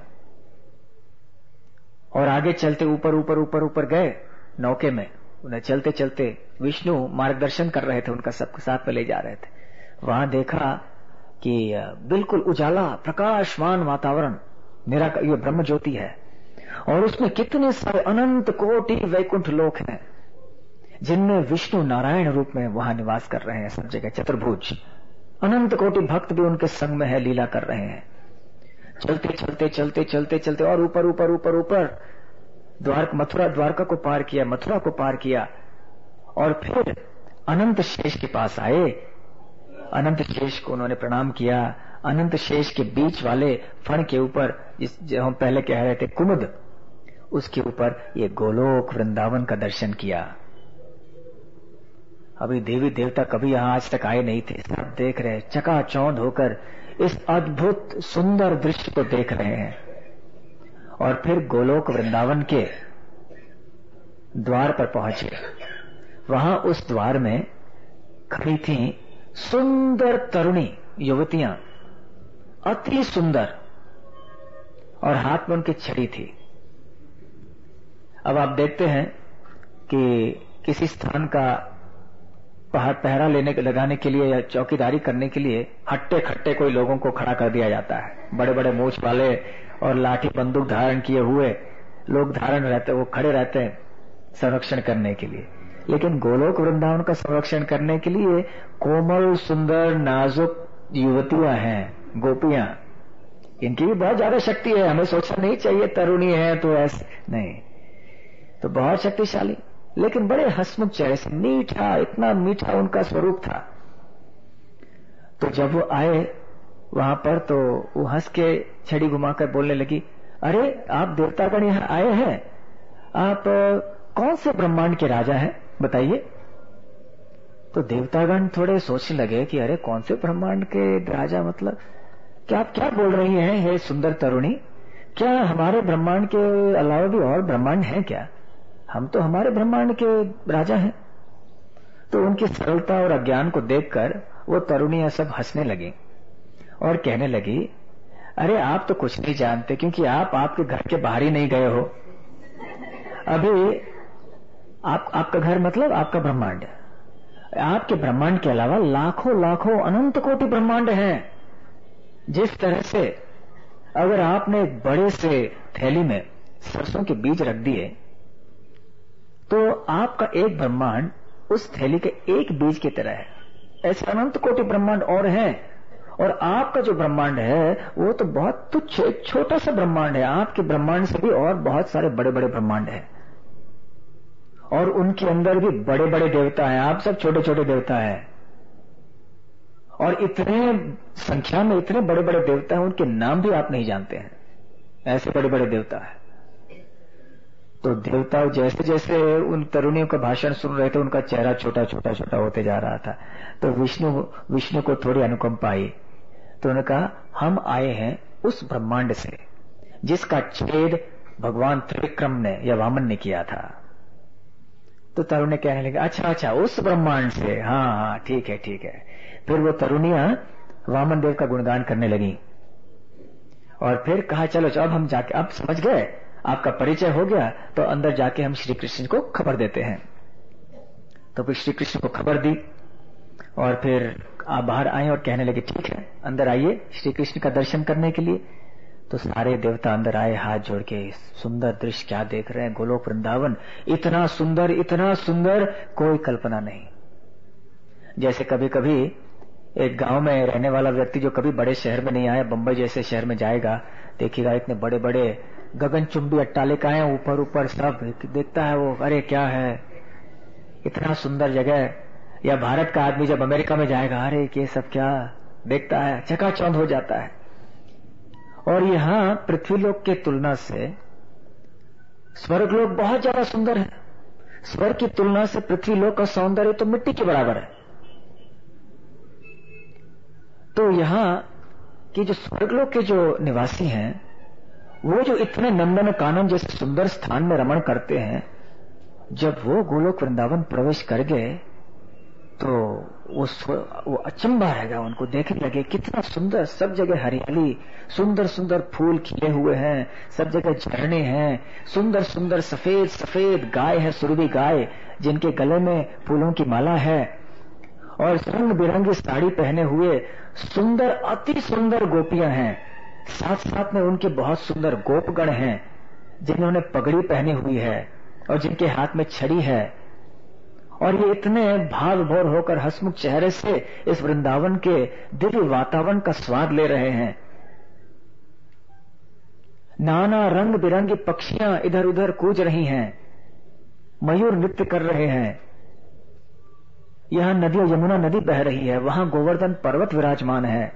और आगे चलते ऊपर ऊपर ऊपर ऊपर गए नौके में। उन्हें चलते चलते विष्णु मार्गदर्शन कर रहे थे, उनका सबके साथ में ले जा रहे थे। वहां देखा कि बिल्कुल उजाला प्रकाशमान वातावरण मेरा ये ब्रह्म ज्योति है, और उसमें कितने सारे अनंत कोटि वैकुंठ लोक हैं जिनमें विष्णु नारायण रूप में वहां निवास कर रहे हैं सब जगह, चतुर्भुज अनंत कोटि भक्त भी उनके संग में है, लीला कर रहे हैं। चलते चलते चलते चलते चलते और ऊपर ऊपर ऊपर ऊपर द्वारका मथुरा द्वारका को पार किया, मथुरा को पार किया, और फिर अनंत शेष के पास आए। अनंत शेष को उन्होंने प्रणाम किया। अनंत शेष के बीच वाले फण के ऊपर, जिस जो हम पहले कह रहे थे कुमुद, उसके ऊपर ये गोलोक वृंदावन का दर्शन किया। अभी देवी देवता कभी यहां आज तक आए नहीं थे, सब देख रहे, चकाचौंध होकर इस अद्भुत सुंदर दृश्य को देख रहे हैं। और फिर गोलोक वृंदावन के द्वार पर पहुंचे। वहां उस द्वार में खड़ी थी सुंदर तरुणी युवतियां, अति सुंदर, और हाथ में उनकी छड़ी थी। अब आप देखते हैं कि किसी स्थान का पहाड़ पहरा लेने लगाने के लिए या चौकीदारी करने के लिए हट्टे खट्टे कोई लोगों को खड़ा कर दिया जाता है। बड़े बड़े मूछ वाले और लाठी बंदूक धारण किए हुए लोग धारण रहते, वो खड़े रहते हैं संरक्षण करने के लिए। लेकिन गोलोक वृंदावन का संरक्षण करने के लिए कोमल सुंदर नाजुक युवतियां हैं, गोपियां, इनकी भी बहुत ज्यादा शक्ति है। हमें सोचना नहीं चाहिए तरुणी है तो ऐसे नहीं, तो बहुत शक्तिशाली, लेकिन बड़े हंसमुख चेहरे से, मीठा, इतना मीठा उनका स्वरूप था। तो जब वो आए वहां पर तो वो हंस के छड़ी घुमाकर बोलने लगी, अरे आप देवतागण यहां आए हैं, आप कौन से ब्रह्मांड के राजा हैं बताइए। तो देवतागण थोड़े सोचने लगे कि अरे कौन से ब्रह्मांड के राजा, मतलब क्या आप क्या बोल रही हैं हे सुंदर तरुणी, क्या हमारे ब्रह्मांड के अलावा भी और ब्रह्मांड हैं क्या? हम तो हमारे ब्रह्मांड के राजा हैं। तो उनकी सरलता और अज्ञान को देखकर वो तरुणियां सब हंसने लगी और कहने लगी, अरे आप तो कुछ नहीं जानते, क्योंकि आप आपके घर के बाहर ही नहीं गए हो अभी। आप आपका घर मतलब आपका ब्रह्मांड, आपके ब्रह्मांड के अलावा लाखों लाखों अनंत कोटि ब्रह्मांड हैं। जिस तरह से अगर आपने एक बड़े से थैली में सरसों के बीज रख दिए तो आपका एक ब्रह्मांड उस थैली के एक बीज की तरह है। ऐसे अनंत कोटि ब्रह्मांड और हैं, और आपका जो ब्रह्मांड है वो तो बहुत तुच्छ एक छोटा सा ब्रह्मांड है। आपके ब्रह्मांड से भी और बहुत सारे बड़े बड़े ब्रह्मांड हैं, और उनके अंदर भी बड़े बड़े देवता हैं। आप सब छोटे छोटे देवता हैं, और इतने संख्या में इतने बड़े बड़े देवता हैं, उनके नाम भी आप नहीं जानते हैं, ऐसे बड़े बड़े देवता हैं। तो देवता जैसे जैसे उन तरुणियों का भाषण सुन रहे थे, उनका चेहरा छोटा छोटा छोटा होते जा रहा था। तो विष्णु विष्णु को थोड़ी अनुकंपा आई, तो उन्होंने कहा, हम आए हैं उस ब्रह्मांड से जिसका छेद भगवान त्रिविक्रम ने या वामन ने किया था। तो तरुण ने कहने लगे, अच्छा अच्छा उस ब्रह्मांड से, हाँ हाँ ठीक है ठीक है। फिर वो तरुणियां वामन देव का गुणगान करने लगी, और फिर कहा, चलो अब हम जाके, अब समझ गए, आपका परिचय हो गया, तो अंदर जाके हम श्री कृष्ण को खबर देते हैं। तो फिर श्री कृष्ण को खबर दी, और फिर आप बाहर आए और कहने लगे, ठीक है अंदर आइए श्री कृष्ण का दर्शन करने के लिए। तो सारे देवता अंदर आए हाथ जोड़ के। सुंदर दृश्य क्या देख रहे हैं, गोलोक वृंदावन इतना सुंदर, इतना सुंदर, कोई कल्पना नहीं। जैसे कभी कभी एक गांव में रहने वाला व्यक्ति जो कभी बड़े शहर में नहीं आया, बंबई जैसे शहर में जाएगा, देखिएगा इतने बड़े बड़े गगनचुंबी अट्टालिकाएं ऊपर ऊपर सब देखता है वो, अरे क्या है इतना सुंदर जगह। या भारत का आदमी जब अमेरिका में जाएगा, अरे ये सब क्या देखता है, चकाचौंध हो जाता है। और यहां पृथ्वीलोक के तुलना से स्वर्गलोक बहुत ज्यादा सुंदर है। स्वर्ग की तुलना से पृथ्वीलोक का सौंदर्य तो मिट्टी के बराबर है। तो यहां की जो स्वर्गलोक के जो निवासी हैं, वो जो इतने नंदन कानन जैसे सुंदर स्थान में रमण करते हैं, जब वो गोलोक वृंदावन प्रवेश कर गए तो वो वो अचंभा रहेगा, उनको देखने लगे कितना सुंदर, सब जगह हरियाली, सुंदर सुंदर फूल खिले हुए हैं, सब जगह झरने हैं, सुंदर सुंदर सफेद सफेद गाय है, सुरभि गाय, जिनके गले में फूलों की माला है, और रंग बिरंगी साड़ी पहने हुए सुंदर, अति सुंदर गोपियां हैं। साथ साथ में उनके बहुत सुंदर गोपगण हैं जिन्होंने पगड़ी पहनी हुई है और जिनके हाथ में छड़ी है। और ये इतने भाव भोर होकर हंसमुख चेहरे से इस वृंदावन के दिव्य वातावरण का स्वाद ले रहे हैं। नाना रंग बिरंगी पक्षियां इधर उधर कूज रही हैं, मयूर नृत्य कर रहे हैं। यहां नदी, यमुना नदी बह रही है, वहां गोवर्धन पर्वत विराजमान है।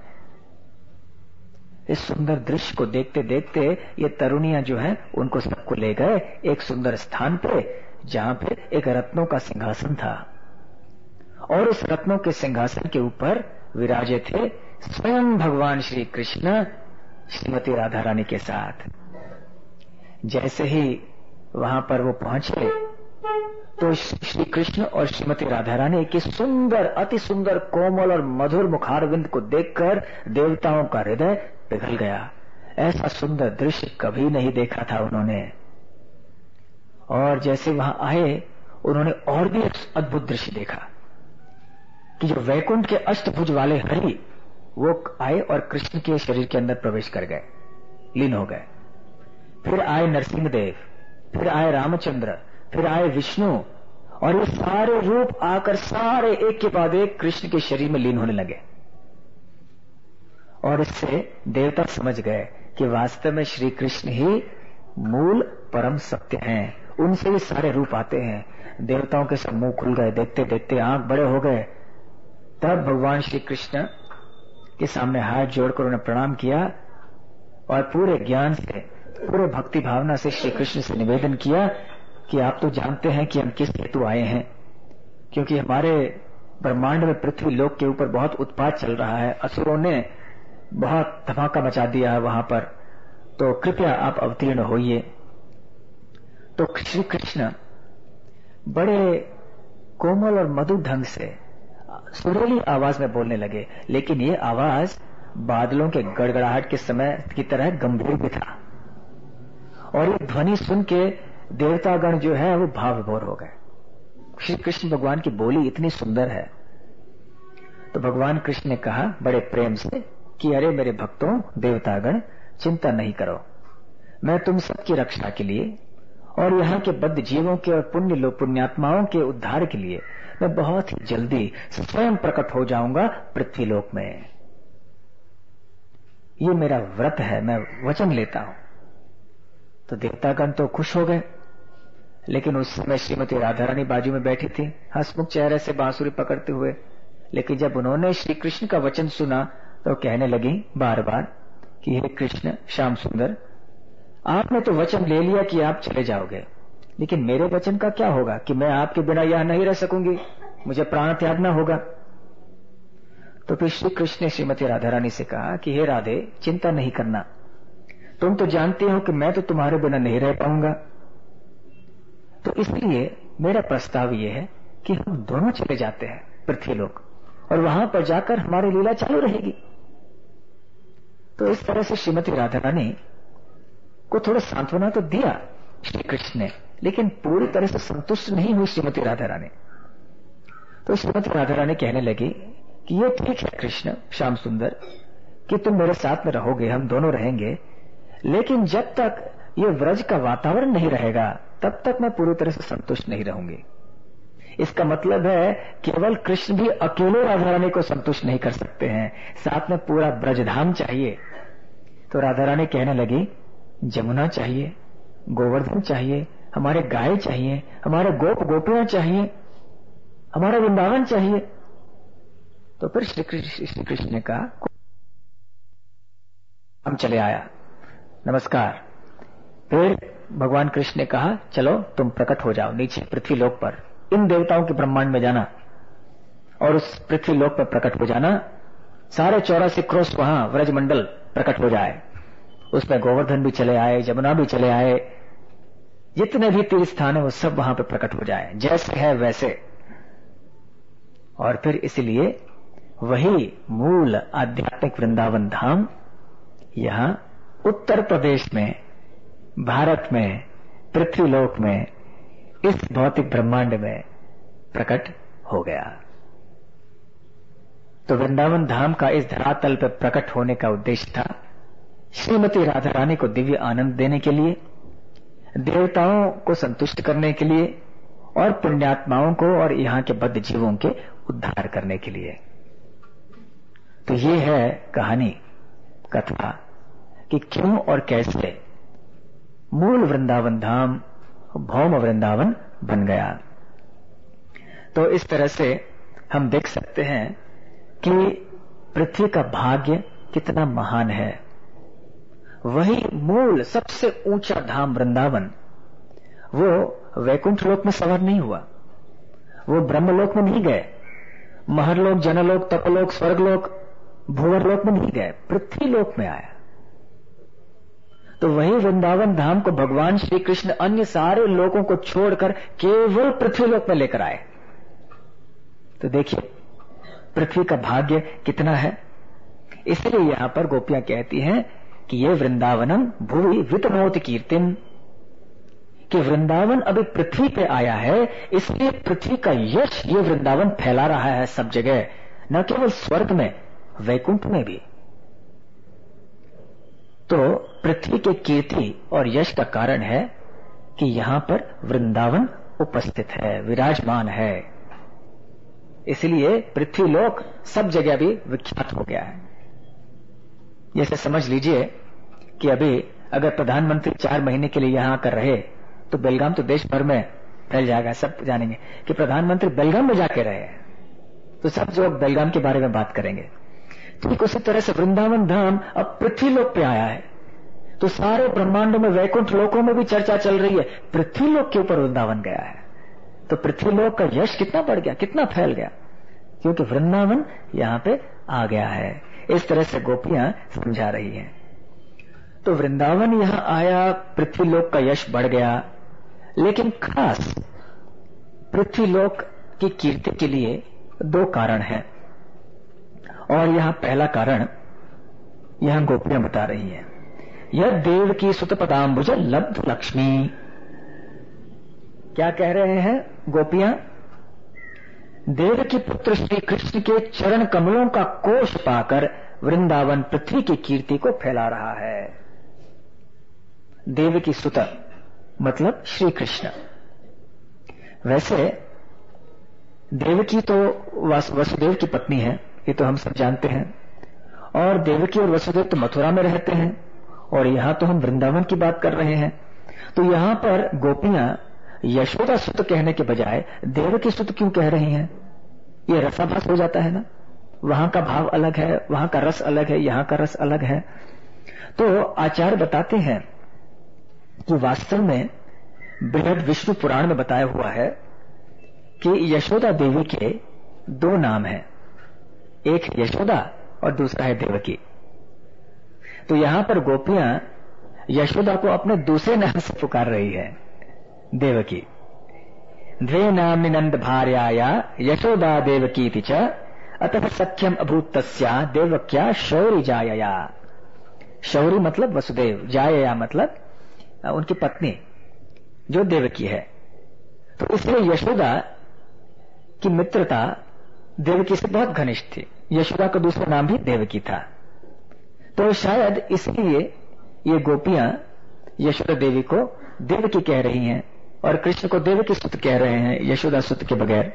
इस सुंदर दृश्य को देखते देखते ये तरुणियां जो है उनको सबको ले गए एक सुंदर स्थान पे, जहां पे एक रत्नों का सिंहासन था। और उस रत्नों के सिंहासन के ऊपर विराजे थे स्वयं भगवान श्री कृष्ण श्रीमती राधा रानी के साथ। जैसे ही वहां पर वो पहुंचे तो श्री कृष्ण और श्रीमती राधा रानी की सुंदर, अति सुंदर, कोमल और मधुर मुखारविंद को देखकर देवताओं का हृदय पिघल गया। ऐसा सुंदर दृश्य कभी नहीं देखा था उन्होंने। और जैसे वहां आए उन्होंने और भी एक अद्भुत दृश्य देखा कि जो वैकुंठ के अष्टभुज वाले हरि वो आए और कृष्ण के शरीर के अंदर प्रवेश कर गए, लीन हो गए। फिर आए नरसिंहदेव, फिर आए रामचंद्र, फिर आए विष्णु, और ये सारे रूप आकर सारे एक के बाद एक कृष्ण के शरीर में लीन होने लगे। और इससे देवता समझ गए कि वास्तव में श्री कृष्ण ही मूल परम सत्य हैं, उनसे ही सारे रूप आते हैं। देवताओं के सब मुंह खुल गए, देखते देखते आंख बड़े हो गए। तब भगवान श्री कृष्ण के सामने हाथ जोड़कर उन्हें प्रणाम किया और पूरे ज्ञान से, पूरे भक्ति भावना से श्री कृष्ण से निवेदन किया कि आप तो जानते हैं कि हम किस हेतु आए हैं, क्योंकि हमारे ब्रह्मांड में पृथ्वी लोक के ऊपर बहुत उत्पात चल रहा है, असुरों ने बहुत धमाका मचा दिया है वहां पर, तो कृपया आप अवतीर्ण होइए। तो श्री कृष्ण बड़े कोमल और मधुर ढंग से सुरीली आवाज में बोलने लगे, लेकिन ये आवाज बादलों के गड़गड़ाहट के समय की तरह गंभीर भी था। और ये ध्वनि सुन के देवतागण जो है वो भाव विभोर हो गए। श्री कृष्ण भगवान की बोली इतनी सुंदर है। तो भगवान कृष्ण ने कहा बड़े प्रेम से कि अरे मेरे भक्तों, देवतागण, चिंता नहीं करो, मैं तुम सबकी रक्षा के लिए और यहाँ के बद्ध जीवों के और पुण्य लोग, पुण्यात्माओं के उद्धार के लिए मैं बहुत ही जल्दी स्वयं प्रकट हो जाऊंगा पृथ्वीलोक में। ये मेरा व्रत है, मैं वचन लेता हूं। तो देवतागण तो खुश हो गए, लेकिन उस समय श्रीमती राधा रानी बाजू में बैठी थी, हंसमुख चेहरे से बांसुरी पकड़ते हुए। लेकिन जब उन्होंने श्री कृष्ण का वचन सुना तो कहने लगी बार बार कि हे कृष्ण श्याम सुंदर, आपने तो वचन ले लिया कि आप चले जाओगे, लेकिन मेरे वचन का क्या होगा कि मैं आपके बिना यहां नहीं रह सकूंगी, मुझे प्राण त्यागना होगा। तो फिर श्री कृष्ण ने श्रीमती राधा रानी से कहा कि हे राधे, चिंता नहीं करना, तुम तो जानते हो कि मैं तो तुम्हारे बिना नहीं रह पाऊंगा। तो इसलिए मेरा प्रस्ताव यह है कि हम दोनों चले जाते हैं पृथ्वीलोक और वहां पर जाकर हमारी लीला चालू रहेगी। तो इस तरह से श्रीमती राधा रानी को थोड़ा सांत्वना तो दिया श्री कृष्ण ने, लेकिन पूरी तरह से संतुष्ट नहीं हुई श्रीमती राधा रानी। तो श्रीमती राधा रानी कहने लगी कि ये ठीक है कृष्ण श्याम सुंदर कि तुम मेरे साथ में रहोगे, हम दोनों रहेंगे, लेकिन जब तक ये व्रज का वातावरण नहीं रहेगा तब तक मैं पूरी तरह से संतुष्ट नहीं रहूंगी। इसका मतलब है केवल कृष्ण भी अकेले राधा रानी को संतुष्ट नहीं कर सकते हैं, साथ में पूरा ब्रजधाम चाहिए। तो राधा रानी कहने लगी जमुना चाहिए, गोवर्धन चाहिए, हमारे गाय चाहिए, हमारे गोप गोपियां चाहिए, हमारा वृंदावन चाहिए। तो फिर श्री कृष्ण श्री कृष्ण ने कहा हम चले आया, नमस्कार। फिर भगवान कृष्ण ने कहा चलो तुम प्रकट हो जाओ नीचे पृथ्वी लोक पर, इन देवताओं के ब्रह्मांड में जाना और उस पृथ्वी लोक पर प्रकट हो जाना, सारे चौरासी क्रोश वहां व्रजमंडल प्रकट हो जाए। उसमें गोवर्धन भी चले आए, जमुना भी चले आए, जितने भी तीर्थ स्थान है वो सब वहां पर प्रकट हो जाए, जैसे है वैसे। और फिर इसलिए वही मूल आध्यात्मिक वृंदावन धाम यहां उत्तर प्रदेश में, भारत में, पृथ्वीलोक में, इस भौतिक ब्रह्मांड में प्रकट हो गया। तो वृंदावन धाम का इस धरातल पर प्रकट होने का उद्देश्य था श्रीमती राधा रानी को दिव्य आनंद देने के लिए, देवताओं को संतुष्ट करने के लिए और पुण्यात्माओं को और यहाँ के बद्ध जीवों के उद्धार करने के लिए। तो ये है कहानी, कथा कि क्यों और कैसे मूल वृंदावन धाम भौम वृंदावन बन गया। तो इस तरह से हम देख सकते हैं कि पृथ्वी का भाग्य कितना महान है। वही मूल सबसे ऊंचा धाम वृंदावन, वो वैकुंठ लोक में सवार नहीं हुआ, वो ब्रह्मलोक में नहीं गए, महरलोक, जनलोक, तपलोक, स्वर्गलोक, भूवरलोक में नहीं गए, पृथ्वी लोक में आया। तो वही वृंदावन धाम को भगवान श्री कृष्ण अन्य सारे लोकों को छोड़कर केवल पृथ्वी लोक में लेकर आए। तो देखिए पृथ्वी का भाग्य कितना है। इसलिए यहां पर गोपियां कहती हैं कि ये वृंदावनम भुवि वितनोत कीर्तिम, कि वृंदावन अभी पृथ्वी पे आया है, इसलिए पृथ्वी का यश ये वृंदावन फैला रहा है सब जगह, न केवल स्वर्ग में, वैकुंठ में भी। तो पृथ्वी के कीर्ति और यश का कारण है कि यहां पर वृंदावन उपस्थित है, विराजमान है। इसलिए पृथ्वी लोक सब जगह भी विख्यात हो गया है। जैसे समझ लीजिए कि अभी अगर प्रधानमंत्री चार महीने के लिए यहां आकर रहे तो बेलगाम तो देश भर में फैल जाएगा, सब जानेंगे कि प्रधानमंत्री बेलगाम में जाके रहे, तो सब लोग बेलगाम के बारे में बात करेंगे। ठीक उसी तरह से वृंदावन धाम अब पृथ्वी लोक पे आया है, तो सारे ब्रह्मांडों में, वैकुंठ लोकों में भी चर्चा चल रही है, पृथ्वी लोक के ऊपर वृंदावन गया है। तो पृथ्वी लोक का यश कितना बढ़ गया, कितना फैल गया, क्योंकि वृंदावन यहां पे आ गया है। इस तरह से गोपियां समझा रही हैं। तो वृंदावन यहां आया, पृथ्वी लोक का यश बढ़ गया, लेकिन खास पृथ्वी लोक की कीर्ति के लिए दो कारण हैं। और यहां पहला कारण यहां गोपियां बता रही हैं, यह देव की सुत पदाम्बुज लब्ध लक्ष्मी। क्या कह रहे हैं गोपियां? देव के पुत्र श्री कृष्ण के चरण कमलों का कोश पाकर वृंदावन पृथ्वी की कीर्ति को फैला रहा है। देव की सुत मतलब श्री कृष्ण। वैसे देवकी तो वसुदेव की पत्नी है, ये तो हम सब जानते हैं, और देवकी और वसुदेव तो मथुरा में रहते हैं, और यहां तो हम वृंदावन की बात कर रहे हैं। तो यहां पर गोपियां यशोदा सुत कहने के बजाय देवकी सुत क्यों कह रही हैं? ये रसाभास हो जाता है ना, वहां का भाव अलग है, वहां का रस अलग है, यहां का रस अलग है। तो आचार्य बताते हैं कि वास्तव में बृहद विष्णु पुराण में बताया हुआ है कि यशोदा देवी के दो नाम हैं, एक यशोदा और दूसरा है देवकी। तो यहां पर गोपियां यशोदा को अपने दूसरे नाम से पुकार रही है, देवकी। द्वे नाम नंद भार्याया यशोदा देवकी च अतः सख्यम अभूत तस्या देवक्या शौरी जायया। शौरी मतलब वसुदेव, जायया मतलब उनकी पत्नी जो देवकी है। तो इसलिए यशोदा की मित्रता देवकी से बहुत घनिष्ठ थी। यशोदा का दूसरा नाम भी देवकी था। तो शायद इसलिए ये गोपियां यशोदा देवी को देवकी कह रही हैं और कृष्ण को देवकी सुत कह रहे हैं, यशोदा सुत के बगैर।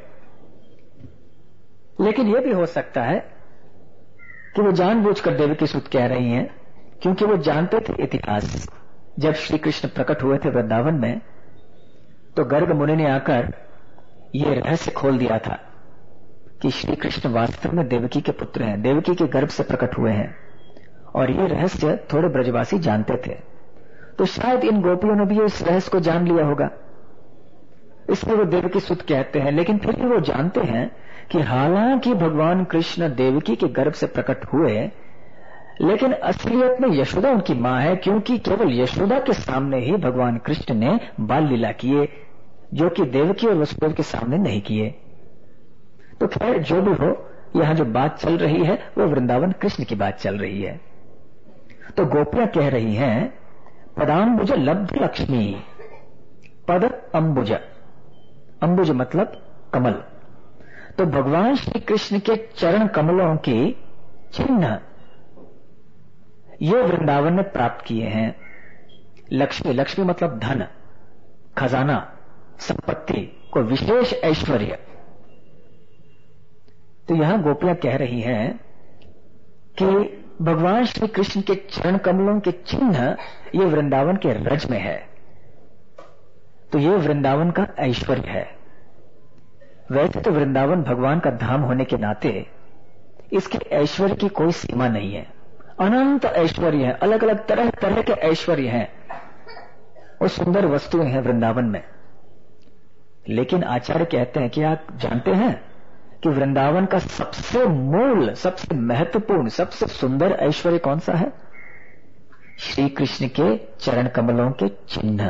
लेकिन यह भी हो सकता है कि वो जानबूझकर देवकी सुत कह रही हैं, क्योंकि वो जानते थे इतिहास। जब श्री कृष्ण प्रकट हुए थे वृंदावन में, तो गर्ग मुनि ने आकर यह रहस्य खोल दिया था कि श्री कृष्ण वास्तव में देवकी के पुत्र हैं, देवकी के गर्भ से प्रकट हुए हैं। और ये रहस्य थोड़े ब्रजवासी जानते थे, तो शायद इन गोपियों ने भी इस रहस्य को जान लिया होगा, इसलिए वो देवकी सुत कहते हैं। लेकिन फिर भी वो जानते हैं कि हालांकि भगवान कृष्ण देवकी के गर्भ से प्रकट हुए, लेकिन असलियत में यशोदा उनकी मां है, क्योंकि केवल यशोदा के सामने ही भगवान कृष्ण ने बाल लीला किए, जो कि देवकी और वसुदेव के सामने नहीं किए। तो खैर जो भी हो, यहां जो बात चल रही है वो वृंदावन कृष्ण की बात चल रही है। तो गोपियां कह रही हैं, पदाम्बुज लब्ध लक्ष्मी। पद अंबुज, अंबुज मतलब कमल। तो भगवान श्री कृष्ण के चरण कमलों की चिन्ह ये वृंदावन में प्राप्त किए हैं। लक्ष्मी, लक्ष्मी मतलब धन, खजाना, संपत्ति, कोई विशेष ऐश्वर्य। तो यहां गोपियां कह रही हैं कि भगवान श्री कृष्ण के चरण कमलों के चिन्ह ये वृंदावन के रज में है, तो ये वृंदावन का ऐश्वर्य है। वैसे तो वृंदावन भगवान का धाम होने के नाते इसके ऐश्वर्य की कोई सीमा नहीं है, अनंत ऐश्वर्य है, अलग अलग तरह तरह के ऐश्वर्य हैं और सुंदर वस्तुएं हैं वृंदावन में। लेकिन आचार्य कहते हैं कि आप जानते हैं कि वृंदावन का सबसे मूल, सबसे महत्वपूर्ण, सबसे सुंदर ऐश्वर्य कौन सा है? श्री कृष्ण के चरण कमलों के चिन्ह।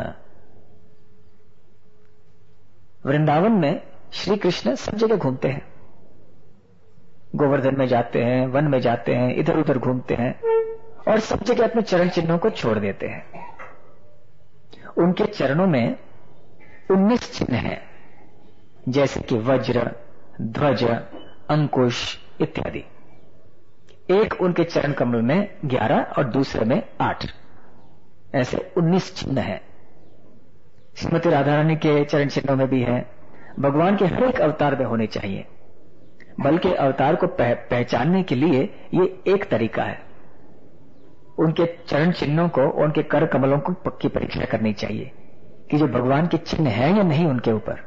वृंदावन में श्री कृष्ण सब जगह घूमते हैं, गोवर्धन में जाते हैं, वन में जाते हैं, इधर उधर घूमते हैं और सब जगह अपने चरण चिन्हों को छोड़ देते हैं। उनके चरणों में उन्नीस चिन्ह हैं, जैसे कि वज्र, ध्वज, अंकुश इत्यादि। एक उनके चरण कमल में ग्यारह और दूसरे में आठ, ऐसे उन्नीस चिन्ह हैं। श्रीमती राधा रानी के चरण चिन्हों में भी है। भगवान के हर एक अवतार में होने चाहिए, बल्कि अवतार को पह, पहचानने के लिए ये एक तरीका है, उनके चरण चिन्हों को, उनके कर कमलों को पक्की परीक्षा करनी चाहिए कि जो भगवान के चिन्ह है या नहीं उनके ऊपर।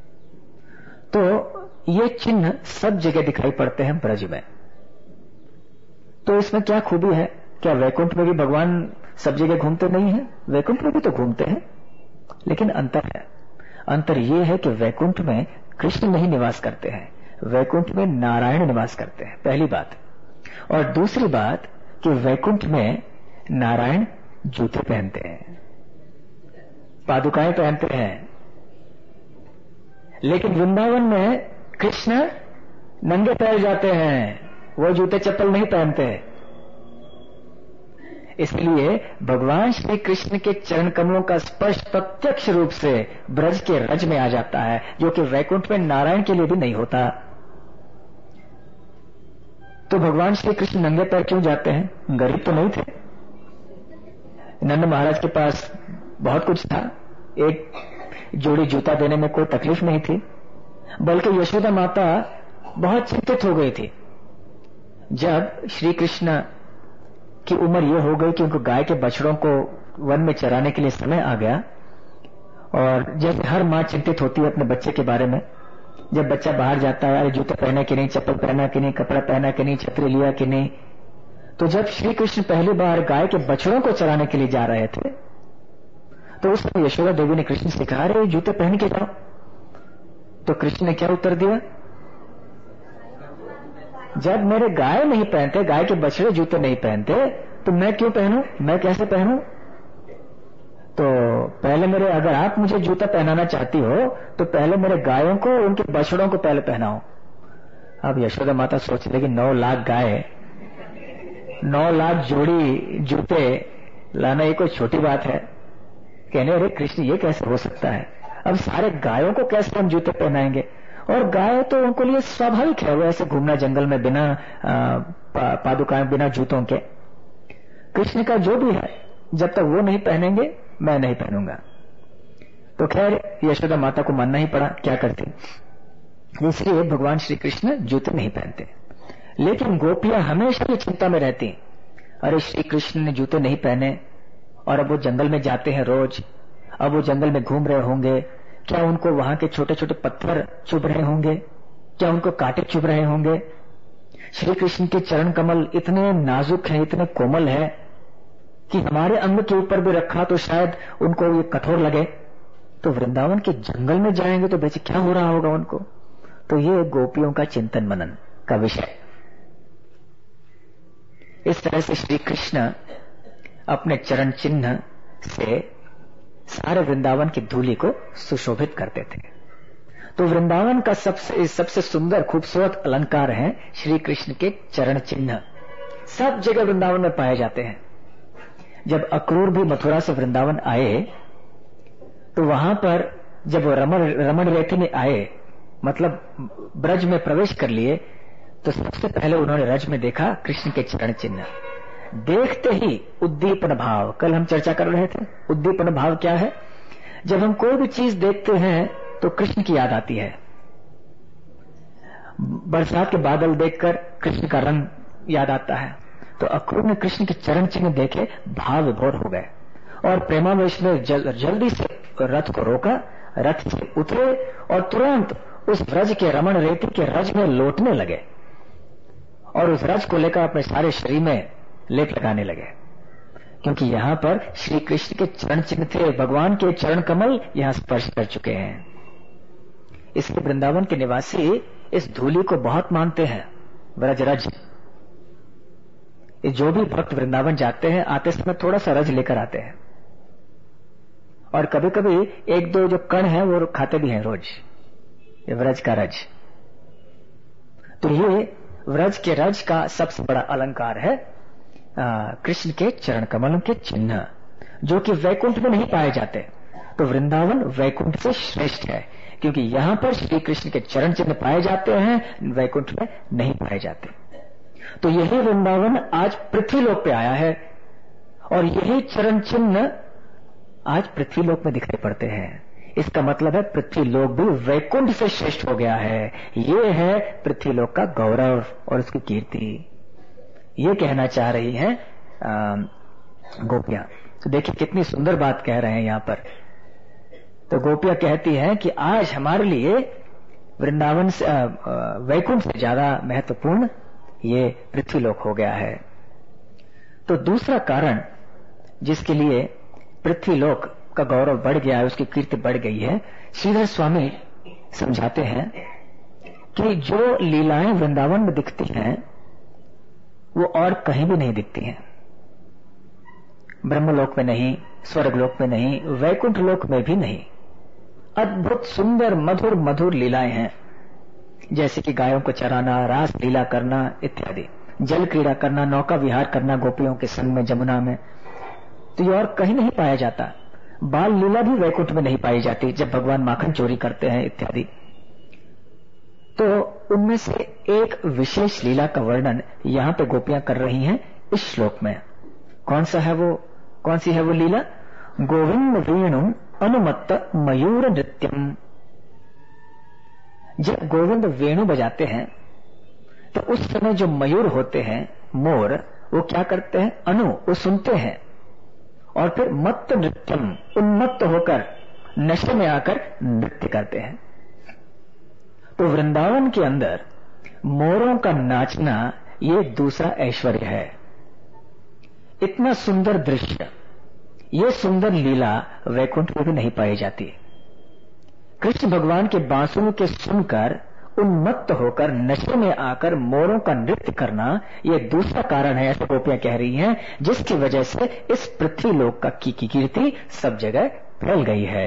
तो ये चिन्ह सब जगह दिखाई पड़ते हैं ब्रज में। तो इसमें क्या खूबी है? क्या वैकुंठ में भी भगवान सब जगह घूमते नहीं हैं? वैकुंठ में भी तो घूमते हैं, लेकिन अंतर है। अंतर यह है कि वैकुंठ में कृष्ण नहीं निवास करते हैं, वैकुंठ में नारायण निवास करते हैं, पहली बात। और दूसरी बात कि वैकुंठ में नारायण जूते पहनते हैं, पादुकाएं पहनते हैं, लेकिन वृंदावन में कृष्ण नंगे पैर जाते हैं, वो जूते चप्पल नहीं पहनते। इसलिए भगवान श्री कृष्ण के चरण कमलों का स्पर्श प्रत्यक्ष रूप से ब्रज के रज में आ जाता है, जो कि वैकुंठ में नारायण के लिए भी नहीं होता। तो भगवान श्री कृष्ण नंगे पैर क्यों जाते हैं? गरीब तो नहीं थे, नंद महाराज के पास बहुत कुछ था, एक जोड़ी जूता देने में कोई तकलीफ नहीं थी। बल्कि यशोदा माता बहुत चिंतित हो गई थी जब श्री कृष्ण की उम्र यह हो गई कि उनको गाय के बछड़ों को वन में चराने के लिए समय आ गया। और जैसे हर मां चिंतित होती है अपने बच्चे के बारे में, जब बच्चा बाहर जाता है, अरे जूता पहना कि नहीं, चप्पल पहना कि नहीं, कपड़ा पहना कि नहीं, छतरी लिया कि नहीं। तो जब श्री कृष्ण पहली बार गाय के बछड़ों को चराने के लिए जा रहे थे, तो उस समय यशोदा देवी ने कृष्ण से कहा, अरे जूते पहन के जाओ। तो कृष्ण ने क्या उत्तर दिया? जब मेरे गाय नहीं पहनते, गाय के बछड़े जूते नहीं पहनते, तो मैं क्यों पहनूं? मैं कैसे पहनूं? तो पहले मेरे, अगर आप मुझे जूता पहनाना चाहती हो तो पहले मेरे गायों को, उनके बछड़ों को पहले पहनाओ। अब यशोदा माता सोच रही कि नौ लाख गाय, नौ लाख जोड़ी जूते लाना ये कोई छोटी बात है। कहने, अरे कृष्ण ये कैसे हो सकता है? अब सारे गायों को कैसे हम जूते पहनाएंगे? और गाय तो उनको लिए स्वाभाविक है, वो ऐसे घूमना जंगल में बिना पा, पादुकाएं, बिना जूतों के। कृष्ण का जो भी है, जब तक वो नहीं पहनेंगे मैं नहीं पहनूंगा। तो खैर यशोदा माता को मानना ही पड़ा, क्या करती। इसलिए भगवान श्री कृष्ण जूते नहीं पहनते। लेकिन गोपियां हमेशा ये चिंता में रहती, अरे श्री कृष्ण ने जूते नहीं पहने और अब वो जंगल में जाते हैं रोज, अब वो जंगल में घूम रहे होंगे, क्या उनको वहां के छोटे छोटे पत्थर चुभ रहे होंगे? क्या उनको कांटे चुभ रहे होंगे? श्री कृष्ण के चरण कमल इतने नाजुक हैं, इतने कोमल है कि हमारे अंग के ऊपर भी रखा तो शायद उनको ये कठोर लगे। तो वृंदावन के जंगल में जाएंगे तो बेचे क्या हो रहा होगा उनको? तो ये गोपियों का चिंतन मनन का विषय। इस तरह से श्री कृष्ण अपने चरण चिन्ह से सारे वृंदावन की धूलि को सुशोभित करते थे। तो वृंदावन का सबसे सबसे सुंदर खूबसूरत अलंकार है श्री कृष्ण के चरण चिन्ह। सब जगह वृंदावन में पाए जाते हैं। जब अक्रूर भी मथुरा से वृंदावन आए तो वहां पर जब वो रमण रमण रेती में आए मतलब ब्रज में प्रवेश कर लिए, तो सबसे पहले उन्होंने रज में देखा कृष्ण के चरण चिन्ह। देखते ही उद्दीपन भाव, कल हम चर्चा कर रहे थे, उद्दीपन भाव क्या है? जब हम कोई भी चीज देखते हैं तो कृष्ण की याद आती है। बरसात के बादल देखकर कृष्ण का रंग याद आता है, तो अक्रूर ने कृष्ण के चरण चिन्ह देखे भाव विभोर हो गए और प्रेमावेश में जल, जल्दी से रथ को रोका, रथ से उतरे और तुरंत उस व्रज के रमण रेती के रज में लौटने लगे और उस रज को लेकर अपने सारे शरीर में लेप लगाने लगे, क्योंकि यहां पर श्री कृष्ण के चरण चिन्ह थे, भगवान के चरण कमल यहां स्पर्श कर चुके हैं। इसलिए वृंदावन के निवासी इस धूलि को बहुत मानते हैं, व्रज रज। जो भी भक्त वृंदावन जाते हैं, आते समय थोड़ा सा रज लेकर आते हैं और कभी कभी एक दो जो कण है वो खाते भी हैं रोज, ये व्रज का रज। तो ये व्रज के रज का सबसे बड़ा अलंकार है कृष्ण के चरण कमलों के चिन्ह, जो कि वैकुंठ में नहीं पाए जाते। तो वृंदावन वैकुंठ से श्रेष्ठ है, क्योंकि यहां पर श्री कृष्ण के चरण चिन्ह पाए जाते हैं, वैकुंठ में नहीं पाए जाते। तो यही वृंदावन आज पृथ्वीलोक पे आया है और यही चरण चिन्ह आज पृथ्वीलोक में दिखाई पड़ते हैं। इसका मतलब है पृथ्वीलोक भी वैकुंठ से श्रेष्ठ हो गया है। ये है पृथ्वीलोक का गौरव और उसकी कीर्ति, ये कहना चाह रही हैं गोपियां। तो देखिए कितनी सुंदर बात कह रहे हैं यहां पर। तो गोपियां कहती हैं कि आज हमारे लिए वृंदावन से वैकुंठ से ज्यादा महत्वपूर्ण ये पृथ्वीलोक हो गया है। तो दूसरा कारण जिसके लिए पृथ्वीलोक का गौरव बढ़ गया है, उसकी कीर्ति बढ़ गई है, श्रीधर स्वामी समझाते हैं कि जो लीलाएं वृंदावन में दिखती हैं वो और कहीं भी नहीं दिखती हैं। ब्रह्मलोक में नहीं, स्वर्गलोक में नहीं, वैकुंठ लोक में भी नहीं। अद्भुत सुंदर मधुर मधुर लीलाएं हैं, जैसे कि गायों को चराना, रास लीला करना इत्यादि, जल क्रीड़ा करना, नौका विहार करना गोपियों के संग में जमुना में। तो ये और कहीं नहीं पाया जाता। बाल लीला भी वैकुंठ में नहीं पाई जाती, जब भगवान माखन चोरी करते हैं इत्यादि। तो उनमें से एक विशेष लीला का वर्णन यहां पे गोपियां कर रही हैं इस श्लोक में। कौन सा है वो, कौन सी है वो लीला? गोविंद वेणु अनुमत्त मयूर नृत्यम। जब गोविंद वेणु बजाते हैं तो उस समय जो मयूर होते हैं, मोर, वो क्या करते हैं? अनु, वो सुनते हैं और फिर मत्त नृत्यम, उन्मत्त होकर नशे में आकर नृत्य करते हैं। तो वृंदावन के अंदर मोरों का नाचना ये दूसरा ऐश्वर्य है। इतना सुंदर दृश्य, ये सुंदर लीला वैकुंठ में भी नहीं पाई जाती। कृष्ण भगवान के बांसुरों के सुनकर उन्मत्त होकर नशे में आकर मोरों का नृत्य करना, यह दूसरा कारण है, ऐसे गोपियां कह रही हैं, जिसकी वजह से इस पृथ्वीलोक का की कीर्ति सब जगह फैल गई है।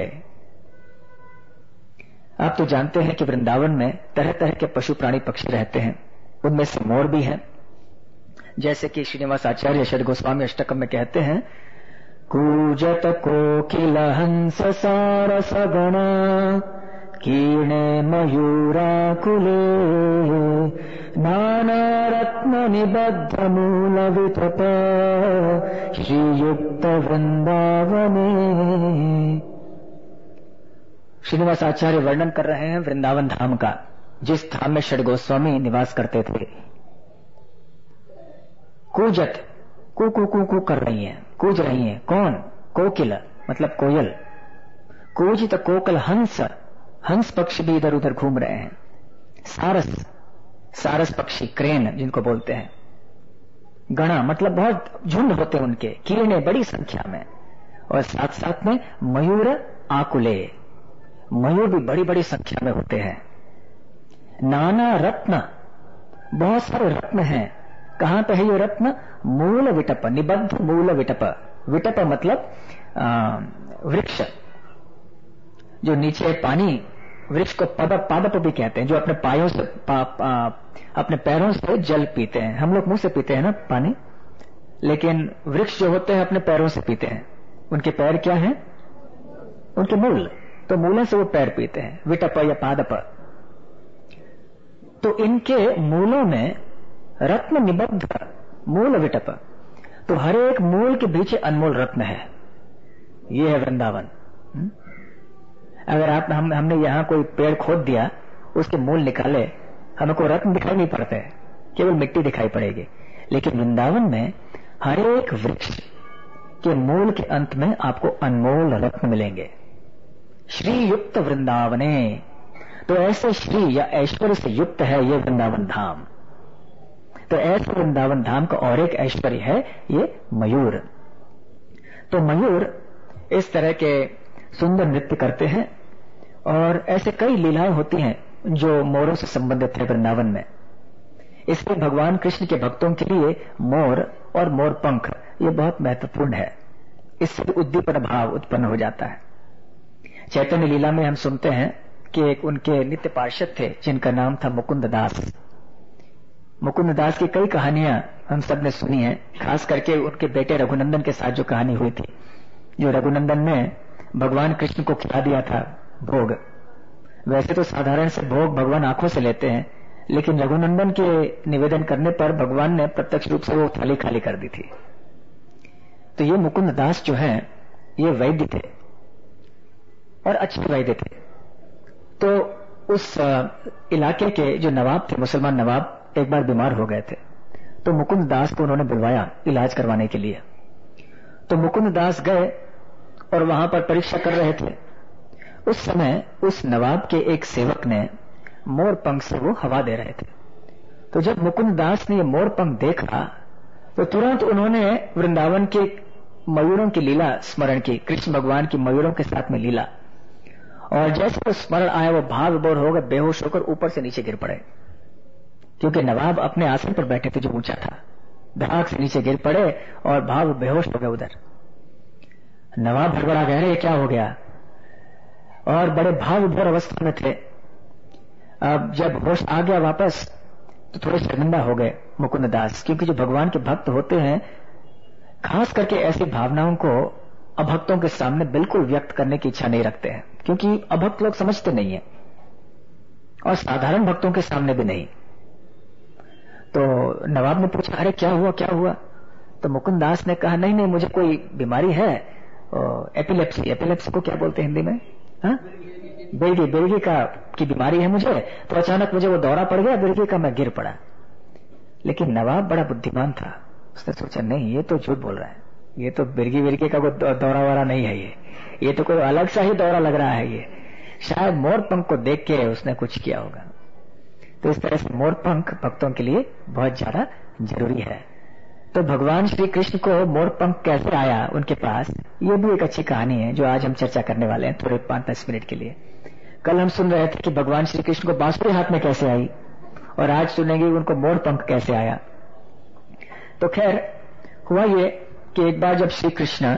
आप तो जानते हैं कि वृंदावन में तरह तरह के पशु प्राणी पक्षी रहते हैं, उनमें से मोर भी हैं। जैसे कि श्रीनिवास आचार्य षड गोस्वामी अष्टकम में कहते हैं, कूजत कोकिल हंस सारस गण कीर्णे मयूराकुले नाना रत्न निबद्ध मूल वितप श्रीयुक्त वृंदावने। श्रीनिवास आचार्य वर्णन कर रहे हैं वृंदावन धाम का, जिस धाम में षड गोस्वामी निवास करते थे। कूजत, कू कू कू कू कर रही हैं, कूज रही हैं। कौन? कोकिल, मतलब कोयल। कूजित कोकल हंस, हंस पक्षी भी इधर उधर घूम रहे हैं। सारस, सारस पक्षी, क्रेन जिनको बोलते हैं। गणा, मतलब बहुत झुंड होते हैं उनके, किरणें बड़ी संख्या में। और साथ साथ में मयूर आकुले, मयूर भी बड़ी बड़ी संख्या में होते हैं। नाना रत्न, बहुत सारे रत्न हैं। कहां पे है ये रत्न? मूल विटप, निबद्ध मूल विटप। विटप मतलब वृक्ष, जो नीचे पानी, वृक्ष को पादप, पादप भी कहते हैं, जो अपने पायों से पा, पा, अपने पैरों से जल पीते हैं। हम लोग मुंह से पीते हैं ना पानी, लेकिन वृक्ष जो होते हैं अपने पैरों से पीते हैं। उनके पैर क्या हैं? उनके मूल, तो मूलों से वो पैर पीते हैं, विटप या पादप। तो इनके मूलों में रत्न निबद्ध मूल विटप, तो हर एक मूल के पीछे अनमोल रत्न है। ये है वृंदावन। अगर आप हम हमने यहां कोई पेड़ खोद दिया, उसके मूल निकाले, हमको रत्न दिखाई नहीं पड़ते, केवल मिट्टी दिखाई पड़ेगी। लेकिन वृंदावन में हर एक वृक्ष के मूल के अंत में आपको अनमोल रत्न मिलेंगे। श्री युक्त वृंदावने, तो ऐसे श्री या ऐश्वर्य से युक्त है ये वृंदावन धाम। तो ऐसे वृंदावन धाम का और एक ऐश्वर्य है ये मयूर। तो मयूर इस तरह के सुंदर नृत्य करते हैं और ऐसे कई लीलाएं होती हैं जो मोरों से संबंधित है वृंदावन में। इसलिए भगवान कृष्ण के भक्तों के लिए मोर और मोर पंख ये बहुत महत्वपूर्ण है। इससे उद्दीपन भाव उत्पन्न हो जाता है। चैतन्य लीला में हम सुनते हैं कि एक उनके नित्य पार्षद थे जिनका नाम था मुकुंद दास। मुकुंद दास की कई कहानियां हम सब ने सुनी है, खास करके उनके बेटे रघुनंदन के साथ जो कहानी हुई थी, जो रघुनंदन ने भगवान कृष्ण को खिला दिया था भोग। वैसे तो साधारण से भोग भगवान आंखों से लेते हैं, लेकिन रघुनंदन के निवेदन करने पर भगवान ने प्रत्यक्ष रूप से वो थाली खाली कर दी थी। तो ये मुकुंद दास जो है ये वैद्य थे और अच्छे वैद्य थे। तो उस इलाके के जो नवाब थे, मुसलमान नवाब, एक बार बीमार हो गए थे। तो मुकुंद दास को उन्होंने बुलवाया इलाज करवाने के लिए। तो मुकुंद दास गए और वहां पर परीक्षा कर रहे थे। उस समय उस नवाब के एक सेवक ने मोर पंख से वो हवा दे रहे थे। तो जब मुकुंद दास ने ये मोर पंख देखा तो तुरंत उन्होंने वृंदावन के मयूरों की लीला स्मरण की, कृष्ण भगवान की मयूरों के साथ में लीला। और जैसे वो स्मरण आया वो भाव विभोर हो गए, बेहोश होकर ऊपर से नीचे गिर पड़े, क्योंकि नवाब अपने आसन पर बैठे थे जो ऊंचा था। धड़ाक से नीचे गिर पड़े और भाव बेहोश हो गए उधर। नवाब भड़बड़ा गए, अरे क्या हो गया, और बड़े भाव विभोर अवस्था में थे। अब जब होश आ गया वापस तो थोड़े शर्मिंदा हो गए मुकुंद दास, क्योंकि जो भगवान के भक्त होते हैं खास करके ऐसी भावनाओं को अभक्तों के सामने बिल्कुल व्यक्त करने की इच्छा नहीं रखते हैं, क्योंकि अभक्त लोग समझते नहीं है और साधारण भक्तों के सामने भी नहीं। तो नवाब ने पूछा, अरे क्या हुआ क्या हुआ? तो मुकुंद दास ने कहा, नहीं नहीं मुझे कोई बीमारी है, एपिलेप्सी। एपिलेप्सी को क्या बोलते हैं हिंदी में? हाँ, बिरगी, बिरगी का की बीमारी है मुझे। तो अचानक मुझे वो दौरा पड़ गया बिरगी का, मैं गिर पड़ा। लेकिन नवाब बड़ा बुद्धिमान था, उसने सोचा नहीं ये तो झूठ बोल रहा है, ये तो बिरगी बिरगी का कोई दौरा वारा नहीं है, ये ये तो कोई अलग सा ही दौरा लग रहा है। ये शायद मोर पंख को देख के उसने कुछ किया होगा। तो इस तरह से मोर पंख भक्तों के लिए बहुत ज्यादा जरूरी है। तो भगवान श्री कृष्ण को मोर पंख कैसे आया उनके पास, ये भी एक अच्छी कहानी है जो आज हम चर्चा करने वाले हैं थोड़े पांच दस मिनट के लिए। कल हम सुन रहे थे कि भगवान श्री कृष्ण को बांसुरी हाथ में कैसे आई, और आज सुनेंगे उनको मोर पंख कैसे आया। तो खैर हुआ ये कि एक बार जब श्री कृष्ण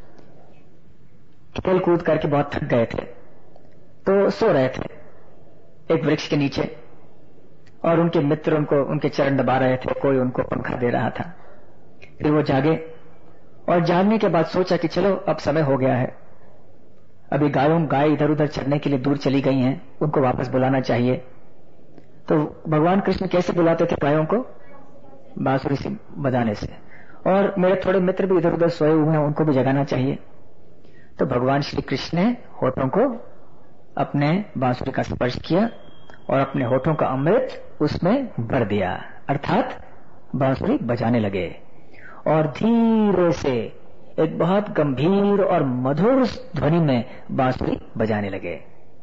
खेल कूद करके बहुत थक गए थे तो सो रहे थे एक वृक्ष के नीचे, और उनके मित्र उनको उनके चरण दबा रहे थे, कोई उनको पंखा दे रहा था। फिर वो जागे और जागने के बाद सोचा कि चलो अब समय हो गया है, अभी गायों गाय इधर उधर चरने के लिए दूर चली गई हैं, उनको वापस बुलाना चाहिए। तो भगवान कृष्ण कैसे बुलाते थे गायों को? बांसुरी से बजाने से। और मेरे थोड़े मित्र भी इधर उधर सोए हुए हैं, उनको भी जगाना चाहिए। तो भगवान श्री कृष्ण ने होठों को अपने बांसुरी का स्पर्श किया और अपने होठों का अमृत उसमें भर दिया, अर्थात बांसुरी बजाने लगे और धीरे से एक बहुत गंभीर और मधुर ध्वनि में बांसुरी बजाने लगे।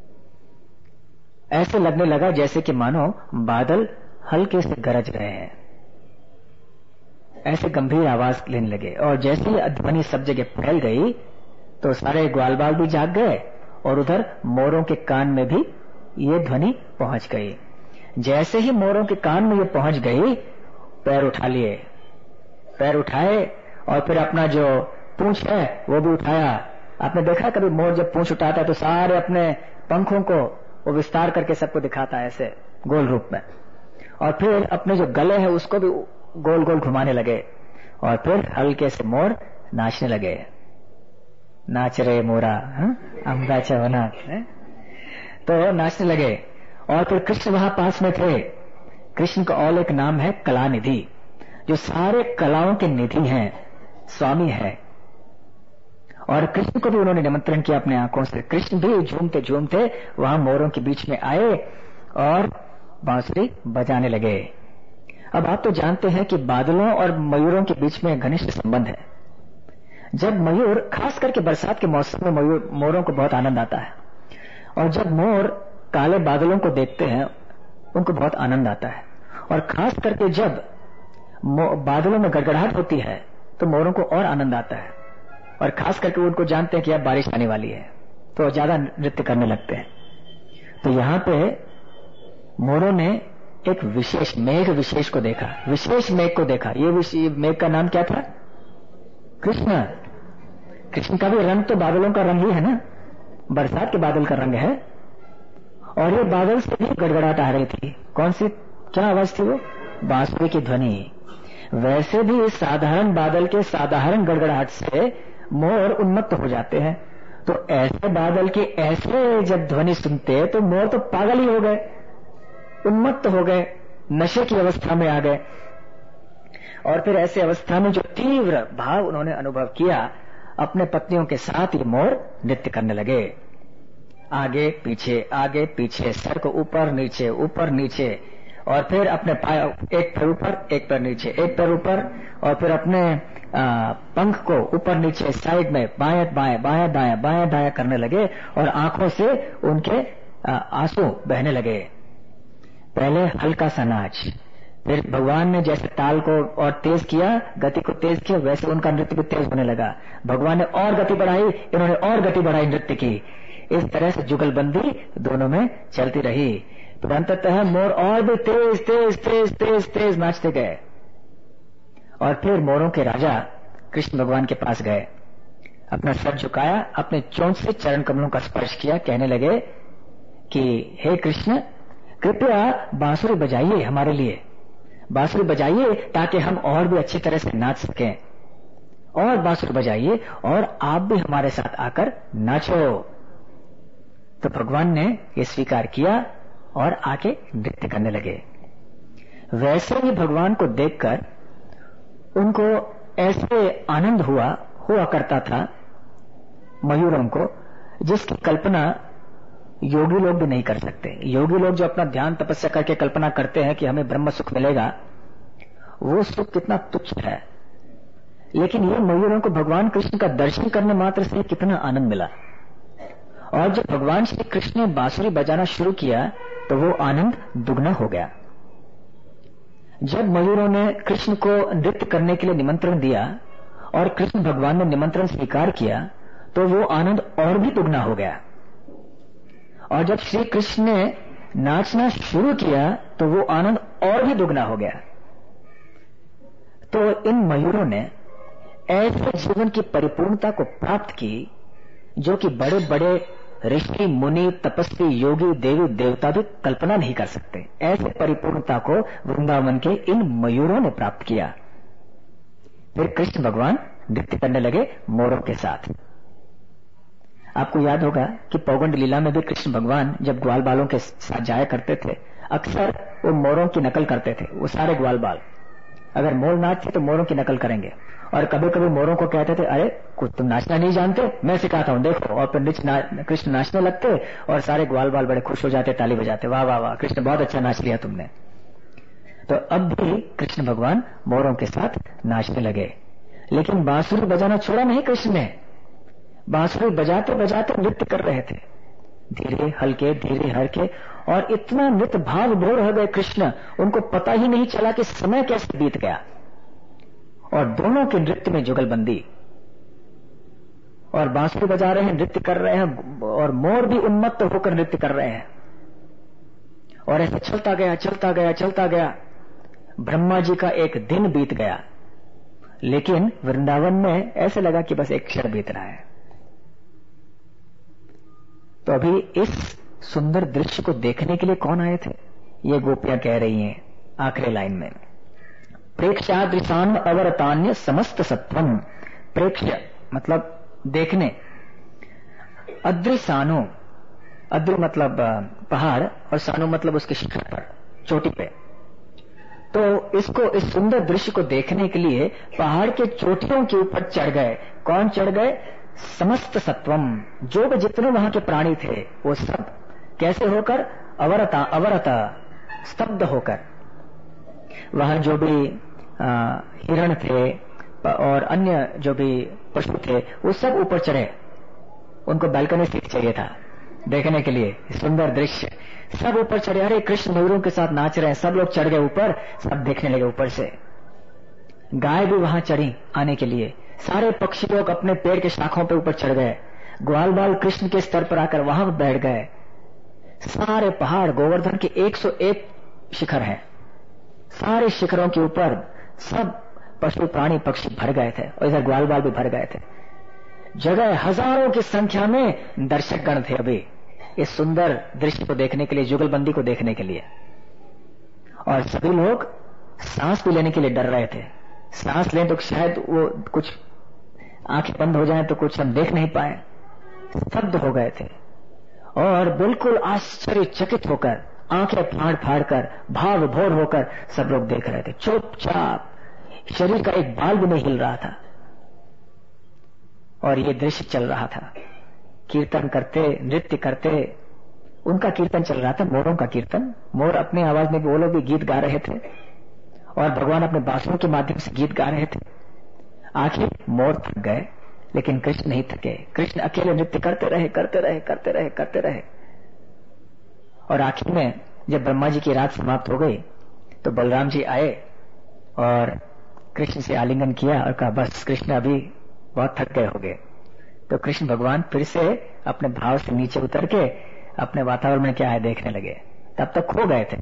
ऐसे लगने लगा जैसे कि मानो बादल हल्के से गरज रहे हैं, ऐसे गंभीर आवाज लेने लगे। और जैसे ही ध्वनि सब जगह फैल गई तो सारे ग्वाल बाल भी जाग गए और उधर मोरों के कान में भी ये ध्वनि पहुंच गई। जैसे ही मोरों के कान में ये पहुंच गई, पैर उठा लिए, पैर उठाए और फिर अपना जो पूंछ है वो भी उठाया। आपने देखा कभी मोर जब पूंछ उठाता है तो सारे अपने पंखों को वो विस्तार करके सबको दिखाता है ऐसे गोल रूप में, और फिर अपने जो गले हैं उसको भी गोल गोल घुमाने लगे और फिर हल्के से मोर नाचने लगे। नाच रे मोरा अम्बा चवना, तो नाचने लगे। और फिर कृष्ण वहां पास में थे कृष्ण का और एक नाम है कला निधि, जो सारे कलाओं के निधि हैं, स्वामी है। और कृष्ण को भी उन्होंने निमंत्रण किया अपने आंखों से। कृष्ण भी झूमते झूमते वहां मोरों के बीच में आए और बांसुरी बजाने लगे। अब आप तो जानते हैं कि बादलों और मयूरों के बीच में घनिष्ठ संबंध है। जब मयूर, खास करके बरसात के मौसम में मयूर मोरों को बहुत आनंद आता है, और जब मोर काले बादलों को देखते हैं उनको बहुत आनंद आता है। और खास करके जब बादलों में गड़गड़ाहट होती है तो मोरों को और आनंद आता है, और खास करके उनको जानते हैं कि अब बारिश आने वाली है तो ज्यादा नृत्य करने लगते हैं। तो यहां पे मोरों ने एक विशेष मेघ विशेष को देखा, विशेष मेघ को देखा। ये मेघ का नाम क्या था? कृष्ण। कृष्ण का भी रंग तो बादलों का रंग ही है ना, बरसात के बादल का रंग है। और ये बादल से भी गड़गड़ाहट आ रही थी। कौन सी, क्या आवाज थी वो? बांसुरी की ध्वनि। वैसे भी इस साधारण बादल के साधारण गड़गड़ाहट से मोर उन्मत्त हो जाते हैं, तो ऐसे बादल की ऐसे जब ध्वनि सुनते तो मोर तो पागल ही हो गए, उन्मत्त हो गए, नशे की अवस्था में आ गए। और फिर ऐसे अवस्था में जो तीव्र भाव उन्होंने अनुभव किया, अपने पत्नियों के साथ ये मोर नृत्य करने लगे। आगे पीछे, आगे पीछे, सर को ऊपर नीचे, ऊपर नीचे, और फिर अपने पाय, एक पैर ऊपर, एक पैर नीचे, एक पैर ऊपर, और फिर अपने आ, पंख को ऊपर नीचे, साइड में बाएं बाएं, बाएं दाएं, बाएं दाएं करने लगे, और आंखों से उनके आंसू बहने लगे। पहले हल्का सा नाच, फिर भगवान ने जैसे ताल को और तेज किया, गति को तेज किया, वैसे उनका नृत्य भी तेज होने लगा। भगवान ने और गति बढ़ाई, इन्होंने और गति बढ़ाई नृत्य की। इस तरह से जुगलबंदी दोनों में चलती रही। तो अंततः मोर और भी तेज तेज तेज तेज तेज नाचते गए। और फिर मोरों के राजा कृष्ण भगवान के पास गए, अपना सर झुकाया, अपने चोंच से चरण कमलों का स्पर्श किया, कहने लगे कि हे कृष्ण, कृपया बांसुरी बजाइए हमारे लिए, बांसुरी बजाइए ताकि हम और भी अच्छी तरह से नाच सकें, और बांसुरी बजाइए और आप भी हमारे साथ आकर नाचो। तो भगवान ने ये स्वीकार किया और आके नृत्य करने लगे। वैसे ही भगवान को देखकर उनको ऐसे आनंद हुआ हुआ करता था मयूरों को, जिसकी कल्पना योगी लोग भी नहीं कर सकते। योगी लोग जो अपना ध्यान तपस्या करके कल्पना करते हैं कि हमें ब्रह्म सुख मिलेगा, वो सुख कितना तुच्छ है। लेकिन ये मयूरों को भगवान कृष्ण का दर्शन करने मात्र से कितना आनंद मिला। और जब भगवान श्री कृष्ण ने बांसुरी बजाना शुरू किया तो वो आनंद दुगना हो गया। जब मयूरों ने कृष्ण को नृत्य करने के लिए निमंत्रण दिया और कृष्ण भगवान ने निमंत्रण स्वीकार किया, तो वो आनंद और भी दुगना हो गया। और जब श्री कृष्ण ने नाचना शुरू किया तो वो आनंद और भी दुगना हो गया। तो इन मयूरों ने ऐसे जीवन की परिपूर्णता को प्राप्त की जो कि बड़े बड़े ऋषि, मुनि, तपस्वी, योगी, देवी, देवता भी कल्पना नहीं कर सकते। ऐसे परिपूर्णता को वृंदावन के इन मयूरों ने प्राप्त किया। फिर कृष्ण भगवान नृत्य करने लगे मोरों के साथ। आपको याद होगा कि पौगंड लीला में भी कृष्ण भगवान जब ग्वाल बालों के साथ जाया करते थे, अक्सर वो मोरों की नकल करते थे। वो सारे ग्वाल बाल, अगर मोर नाच थे तो मोरों की नकल करेंगे। और कभी कभी मोरों को कहते थे, अरे कुछ तुम नाचना नहीं जानते, मैं सिखाता हूं, देखो। और फिर ना, कृष्ण नाचने लगते और सारे ग्वाल बाल बड़े खुश हो जाते, ताली बजाते, वाह वाह वाह, कृष्ण बहुत अच्छा नाच लिया तुमने। तो अब भी कृष्ण भगवान मोरों के साथ नाचने लगे। लेकिन बांसुरी बजाना छोड़ा नहीं कृष्ण ने। बांसुरी बजाते बजाते नृत्य कर रहे थे, धीरे हल्के, धीरे हल्के, और इतना नृत्य भाव विभोर हो गए कृष्ण, उनको पता ही नहीं चला कि समय कैसे बीत गया। और दोनों के नृत्य में जुगलबंदी, और बांसुरी बजा रहे हैं, नृत्य कर रहे हैं, और मोर भी उन्मत्त होकर नृत्य कर रहे हैं। और ऐसे चलता गया चलता गया चलता गया। ब्रह्मा जी का एक दिन बीत गया, लेकिन वृंदावन में ऐसे लगा कि बस एक क्षण बीत रहा है। तो अभी इस सुंदर दृश्य को देखने के लिए कौन आए थे? ये गोपियां कह रही हैं आखिरी लाइन में, प्रेक्षादृशान अवरतान्य समस्त सत्वम। प्रेक्ष्य मतलब देखने, अदृशानु, अद्र मतलब पहाड़, और सानु मतलब उसके शिखर पर, चोटी पे, तो इसको, इस सुंदर दृश्य को देखने के लिए पहाड़ के चोटियों के ऊपर चढ़ गए। कौन चढ़ गए? समस्त सत्वम, जो भी जितने वहां के प्राणी थे वो सब कैसे होकर? अवरता अवरता स्तब्ध होकर। वहां जो भी आ, हिरण थे और अन्य जो भी पशु थे वो सब ऊपर चढ़े। उनको बालकनी सीट चाहिए था देखने के लिए सुंदर दृश्य। सब ऊपर चढ़े। अरे कृष्ण मयूरों के साथ नाच रहे हैं। सब लोग चढ़ गए ऊपर, सब देखने लगे ऊपर से। गाय भी वहां चढ़ी आने के लिए। सारे पक्षी लोग अपने पेड़ के शाखों पे ऊपर चढ़ गए। ग्वाल बाल कृष्ण के स्तर पर आकर वहां पर बैठ गए। सारे पहाड़ गोवर्धन के एक सौ एक शिखर हैं। सारे शिखरों के ऊपर सब पशु प्राणी पक्षी भर गए थे और इधर ग्वाल बाल भी भर गए थे। जगह हजारों की संख्या में दर्शक गण थे अभी इस सुंदर दृश्य को देखने के लिए, जुगलबंदी को देखने के लिए। और सभी लोग सांस भी लेने के लिए डर रहे थे। सांस लें तो शायद वो कुछ आंखें बंद हो जाएं तो कुछ हम देख नहीं पाए। स्तब्ध हो गए थे और बिल्कुल आश्चर्यचकित होकर, आंखें फाड़ फाड़ कर, भाव विभोर होकर सब लोग देख रहे थे चुपचाप। शरीर का एक बाल भी नहीं हिल रहा था और ये दृश्य चल रहा था। कीर्तन करते, नृत्य करते, उनका कीर्तन चल रहा था, मोरों का कीर्तन। मोर अपनी आवाज में वो लोग भी गीत गा रहे थे और भगवान अपने बांसुरों के माध्यम से गीत गा रहे थे। आखिर मोर थक गए लेकिन कृष्ण नहीं थके। कृष्ण अकेले नृत्य करते रहे करते रहे करते रहे करते रहे और आखिर में जब ब्रह्मा जी की रात समाप्त हो गई तो बलराम जी आए और कृष्ण से आलिंगन किया और कहा, बस कृष्ण अभी बहुत थक गए होंगे। तो कृष्ण भगवान फिर से अपने भाव से नीचे उतर के अपने वातावरण में क्या है देखने लगे। तब तक खो गए थे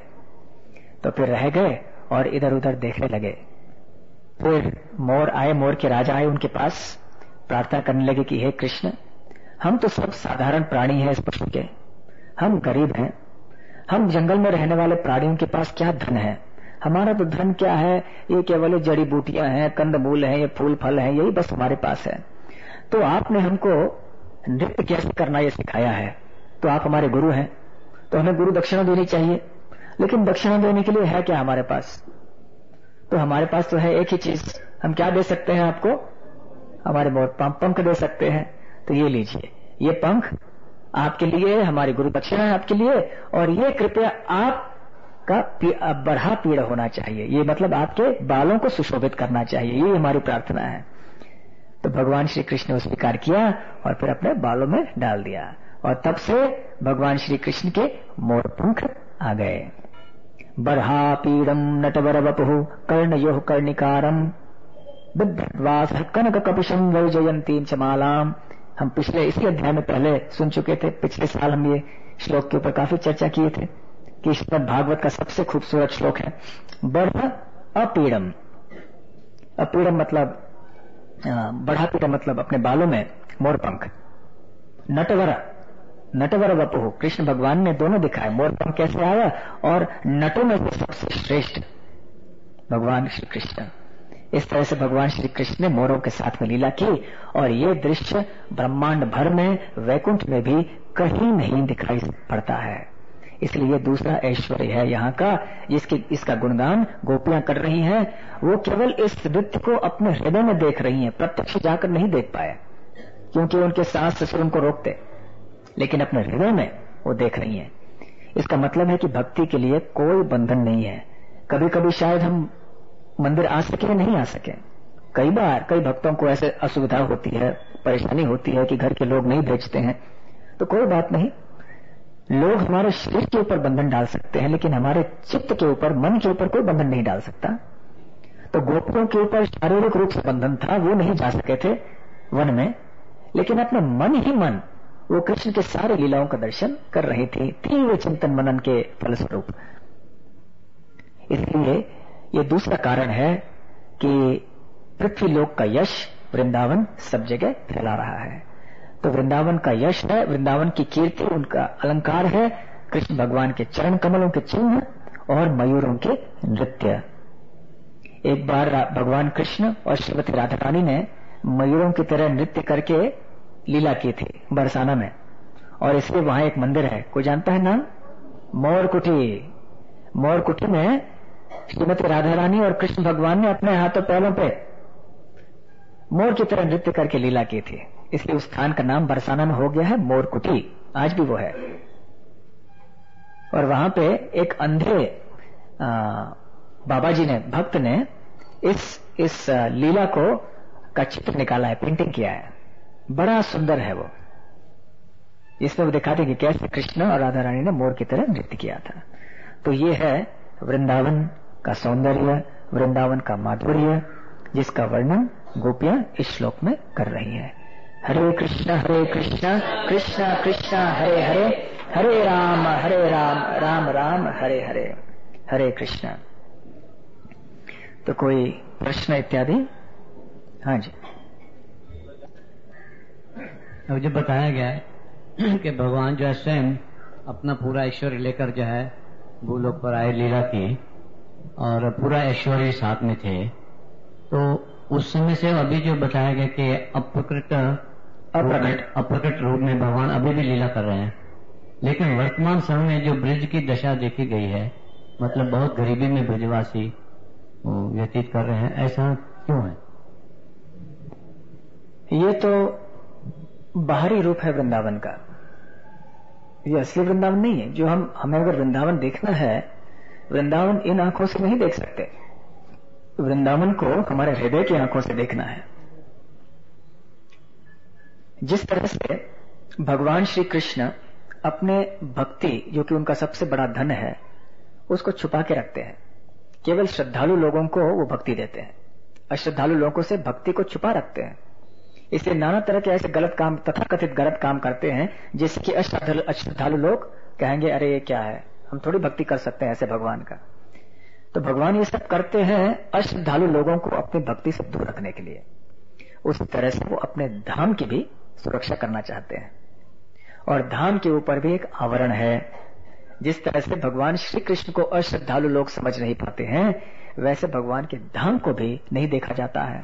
तो फिर रह गए और इधर उधर देखने लगे। फिर मोर आए, मोर के राजा आए उनके पास, प्रार्थना करने लगे कि हे कृष्ण, हम तो सब साधारण प्राणी हैं इस पशु के, हम गरीब हैं, हम जंगल में रहने वाले प्राणियों के पास क्या धन है? हमारा तो धन क्या है? ये केवल जड़ी बूटियां हैं, कंदमूल हैं, ये फूल फल हैं, यही बस हमारे पास है। तो आपने हमको नृत्य कैसे करना ये सिखाया है, तो आप हमारे गुरु हैं, तो हमें गुरु दक्षिणा देनी चाहिए। लेकिन दक्षिणा देने के लिए है क्या हमारे पास? तो हमारे पास तो है एक ही चीज। हम क्या दे सकते हैं आपको? हमारे मोर पंख दे सकते हैं। तो ये लीजिए, ये पंख आपके लिए, हमारी गुरु दक्षिणा है आपके लिए। और ये कृपया आपका बढ़ा पीड़ होना चाहिए, ये मतलब आपके बालों को सुशोभित करना चाहिए, ये हमारी प्रार्थना है। तो भगवान श्री कृष्ण ने स्वीकार किया और फिर अपने बालों में डाल दिया और तब से भगवान श्री कृष्ण के मोर पंख आ गए। बर्हा पीड़म नटवर वपुः कर्णयोः कर्णिकारम बिभ्रद्वास कनक कपिशम वैजयंतीं च मालाम। हम पिछले इसी अध्याय में पहले सुन चुके थे। पिछले साल हम ये श्लोक के ऊपर काफी चर्चा किए थे कि श्रीमद् भागवत का सबसे खूबसूरत श्लोक है। बर्ह अपीड़म, अपीड़म मतलब बढ़ा पीड़म मतलब अपने बालों में मोरपंख। नटवर, नटवर वपुः, कृष्ण भगवान ने दोनों दिखाए। मोरपंख कैसे आया और नटों में से सबसे श्रेष्ठ भगवान श्री कृष्ण। इस तरह से भगवान श्री कृष्ण ने मोरों के साथ में लीला की और ये दृश्य ब्रह्मांड भर में, वैकुंठ में भी कहीं नहीं दिखाई पड़ता है। इसलिए ये दूसरा ऐश्वर्य है यहाँ का, जिसके इसका गुणगान गोपियां कर रही हैं। वो केवल इस नृत्य को अपने हृदय में देख रही हैं, प्रत्यक्ष जाकर नहीं देख पाए क्योंकि उनके सास ससुर उनको रोकते, लेकिन अपने हृदय में वो देख रही हैं। इसका मतलब है कि भक्ति के लिए कोई बंधन नहीं है। कभी कभी शायद हम मंदिर आ सके, नहीं आ सके। कई बार कई भक्तों को ऐसे असुविधा होती है, परेशानी होती है कि घर के लोग नहीं भेजते हैं, तो कोई बात नहीं। लोग हमारे शरीर के ऊपर बंधन डाल सकते हैं लेकिन हमारे चित्त के ऊपर, मन के ऊपर कोई बंधन नहीं डाल सकता। तो गोपियों के ऊपर शारीरिक रूप से बंधन था, वो नहीं जा सके थे वन में, लेकिन अपने मन ही मन वो कृष्ण के सारे लीलाओं का दर्शन कर रही थी, तीव्र चिंतन मनन के फलस्वरूप। इसलिए ये दूसरा कारण है कि पृथ्वी लोक का यश वृंदावन सब जगह फैला रहा है। तो वृंदावन का यश है, वृंदावन की कीर्ति, उनका अलंकार है कृष्ण भगवान के चरण कमलों के चिन्ह और मयूरों के नृत्य। एक बार भगवान कृष्ण और श्रीमती राधा रानी ने मयूरों की तरह नृत्य करके लीला की थी बरसाना में, और इसलिए वहां एक मंदिर है, कोई जानता है नाम? मोरकुटी। मोरकुटी में श्रीमती राधा रानी और कृष्ण भगवान ने अपने हाथों पैरों पे मोर की तरह नृत्य करके लीला की थी, इसलिए उस स्थान का नाम बरसाना में हो गया है मोरकुटी, आज भी वो है। और वहां पे एक अंधे बाबा जी ने, भक्त ने इस इस लीला को का चित्र निकाला है, पेंटिंग किया है, बड़ा सुंदर है वो। इसमें वो दिखाते कि कैसे कृष्ण और राधा रानी ने मोर की तरह नृत्य किया था। तो ये है वृंदावन का सौंदर्य, वृंदावन का माधुर्य, जिसका वर्णन गोपियां इस श्लोक में कर रही हैं। हरे कृष्ण हरे कृष्ण कृष्ण कृष्ण हरे हरे, हरे राम हरे राम राम राम हरे हरे, हरे कृष्ण। तो कोई प्रश्न इत्यादि? हाँ जी। अब जो बताया गया है कि भगवान जो है स्वयं अपना पूरा ऐश्वर्य लेकर जो है भूलोक पर आए, लीला की, और पूरा ऐश्वर्य साथ में थे, तो उस समय से अभी जो बताया गया कि अप्रकट अप्रकट अप्रकट रूप में भगवान अभी भी लीला कर रहे हैं, लेकिन वर्तमान समय में जो ब्रज की दशा देखी गई है, मतलब बहुत गरीबी में ब्रजवासी व्यतीत कर रहे हैं, ऐसा क्यों है? ये तो बाहरी रूप है वृंदावन का, ये असली वृंदावन नहीं है। जो हम हमें अगर वृंदावन देखना है, वृंदावन इन आंखों से नहीं देख सकते, वृंदावन को हमारे हृदय की आंखों से देखना है। जिस तरह से भगवान श्री कृष्ण अपने भक्ति, जो कि उनका सबसे बड़ा धन है, उसको छुपा के रखते हैं, केवल श्रद्धालु लोगों को वो भक्ति देते हैं, अश्रद्धालु लोगों से भक्ति को छुपा रखते हैं। इसलिए नाना तरह के ऐसे गलत काम, तथाकथित गलत काम करते हैं, जिससे कि अश्रद्धालु लोग कहेंगे अरे ये क्या है, हम थोड़ी भक्ति कर सकते हैं ऐसे भगवान का। तो भगवान ये सब करते हैं अश्रद्धालु लोगों को अपनी भक्ति से दूर रखने के लिए। उसी तरह से वो अपने धाम की भी सुरक्षा करना चाहते हैं, और धाम के ऊपर भी एक आवरण है। जिस तरह से भगवान श्री कृष्ण को अश्रद्धालु लोग समझ नहीं पाते हैं, वैसे भगवान के धाम को भी नहीं देखा जाता है।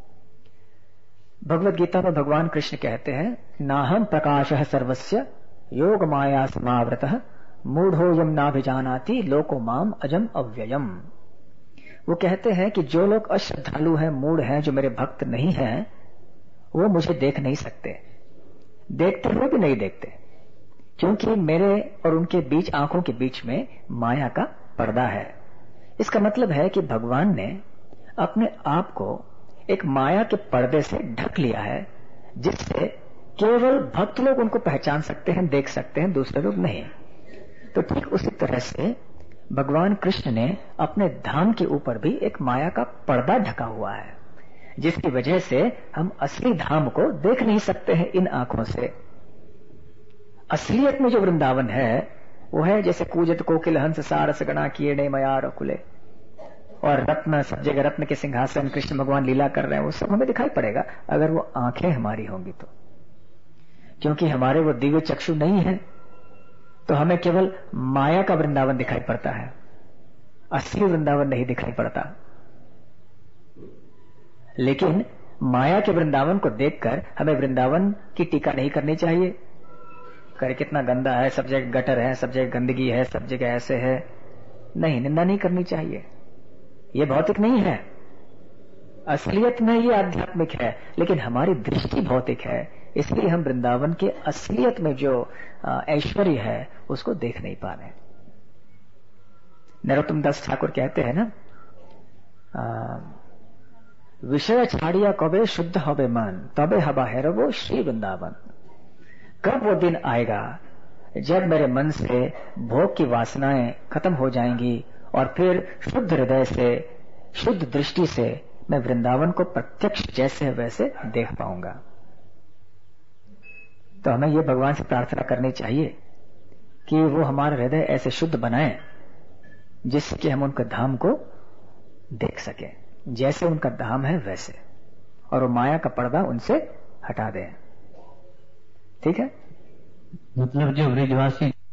भगवत गीता में भगवान कृष्ण कहते हैं, नाहम प्रकाशः सर्वस्य योग माया समावृतः मूढ़ोयम नाभिजानाति लोको माम अजम अव्ययम। वो कहते हैं कि जो लोग अश्रद्धालु हैं, मूढ़ हैं, जो मेरे भक्त नहीं हैं, वो मुझे देख नहीं सकते, देखते हुए भी नहीं देखते, क्योंकि मेरे और उनके बीच, आंखों के बीच में माया का पर्दा है। इसका मतलब है कि भगवान ने अपने आप को एक माया के पर्दे से ढक लिया है, जिससे केवल भक्त लोग उनको पहचान सकते हैं, देख सकते हैं, दूसरे लोग नहीं। तो ठीक उसी तरह से भगवान कृष्ण ने अपने धाम के ऊपर भी एक माया का पर्दा ढका हुआ है, जिसकी वजह से हम असली धाम को देख नहीं सकते हैं इन आंखों से। असलियत में जो वृंदावन है वो है जैसे कूजत कोकिल हंस सारस गणा किए ने मया रकुले, और रत्न, सब जगह रत्न के सिंहासन कृष्ण भगवान लीला कर रहे हैं, वो सब हमें दिखाई पड़ेगा अगर वो आंखें हमारी होंगी तो। क्योंकि हमारे वो दिव्य चक्षु नहीं है, तो हमें केवल माया का वृंदावन दिखाई पड़ता है, असली वृंदावन नहीं दिखाई पड़ता। लेकिन माया के वृंदावन को देखकर हमें वृंदावन की टीका नहीं करनी चाहिए, करे कितना गंदा है, सब जगह गटर है, सब जगह गंदगी है, सब जगह ऐसे है, नहीं, निंदा नहीं करनी चाहिए। ये भौतिक नहीं है, असलियत में ये आध्यात्मिक है, लेकिन हमारी दृष्टि भौतिक है, इसलिए हम वृंदावन के असलियत में जो ऐश्वर्य है उसको देख नहीं पा रहे। नरोत्तम दास ठाकुर कहते हैं ना, विषय छाड़िया कबे शुद्ध होबे मन, तबे हबा हैरवो श्री वृंदावन। कब वो दिन आएगा जब मेरे मन से भोग की वासनाएं खत्म हो जाएंगी और फिर शुद्ध हृदय से, शुद्ध दृष्टि से मैं वृंदावन को प्रत्यक्ष जैसे है वैसे देख पाऊंगा। तो हमें ये भगवान से प्रार्थना करनी चाहिए कि वो हमारा हृदय ऐसे शुद्ध बनाए जिससे कि हम उनके धाम को देख सकें, जैसे उनका धाम है वैसे, और वो माया का पर्दा उनसे हटा दें। ठीक है? मतलब जो ब्रजवासी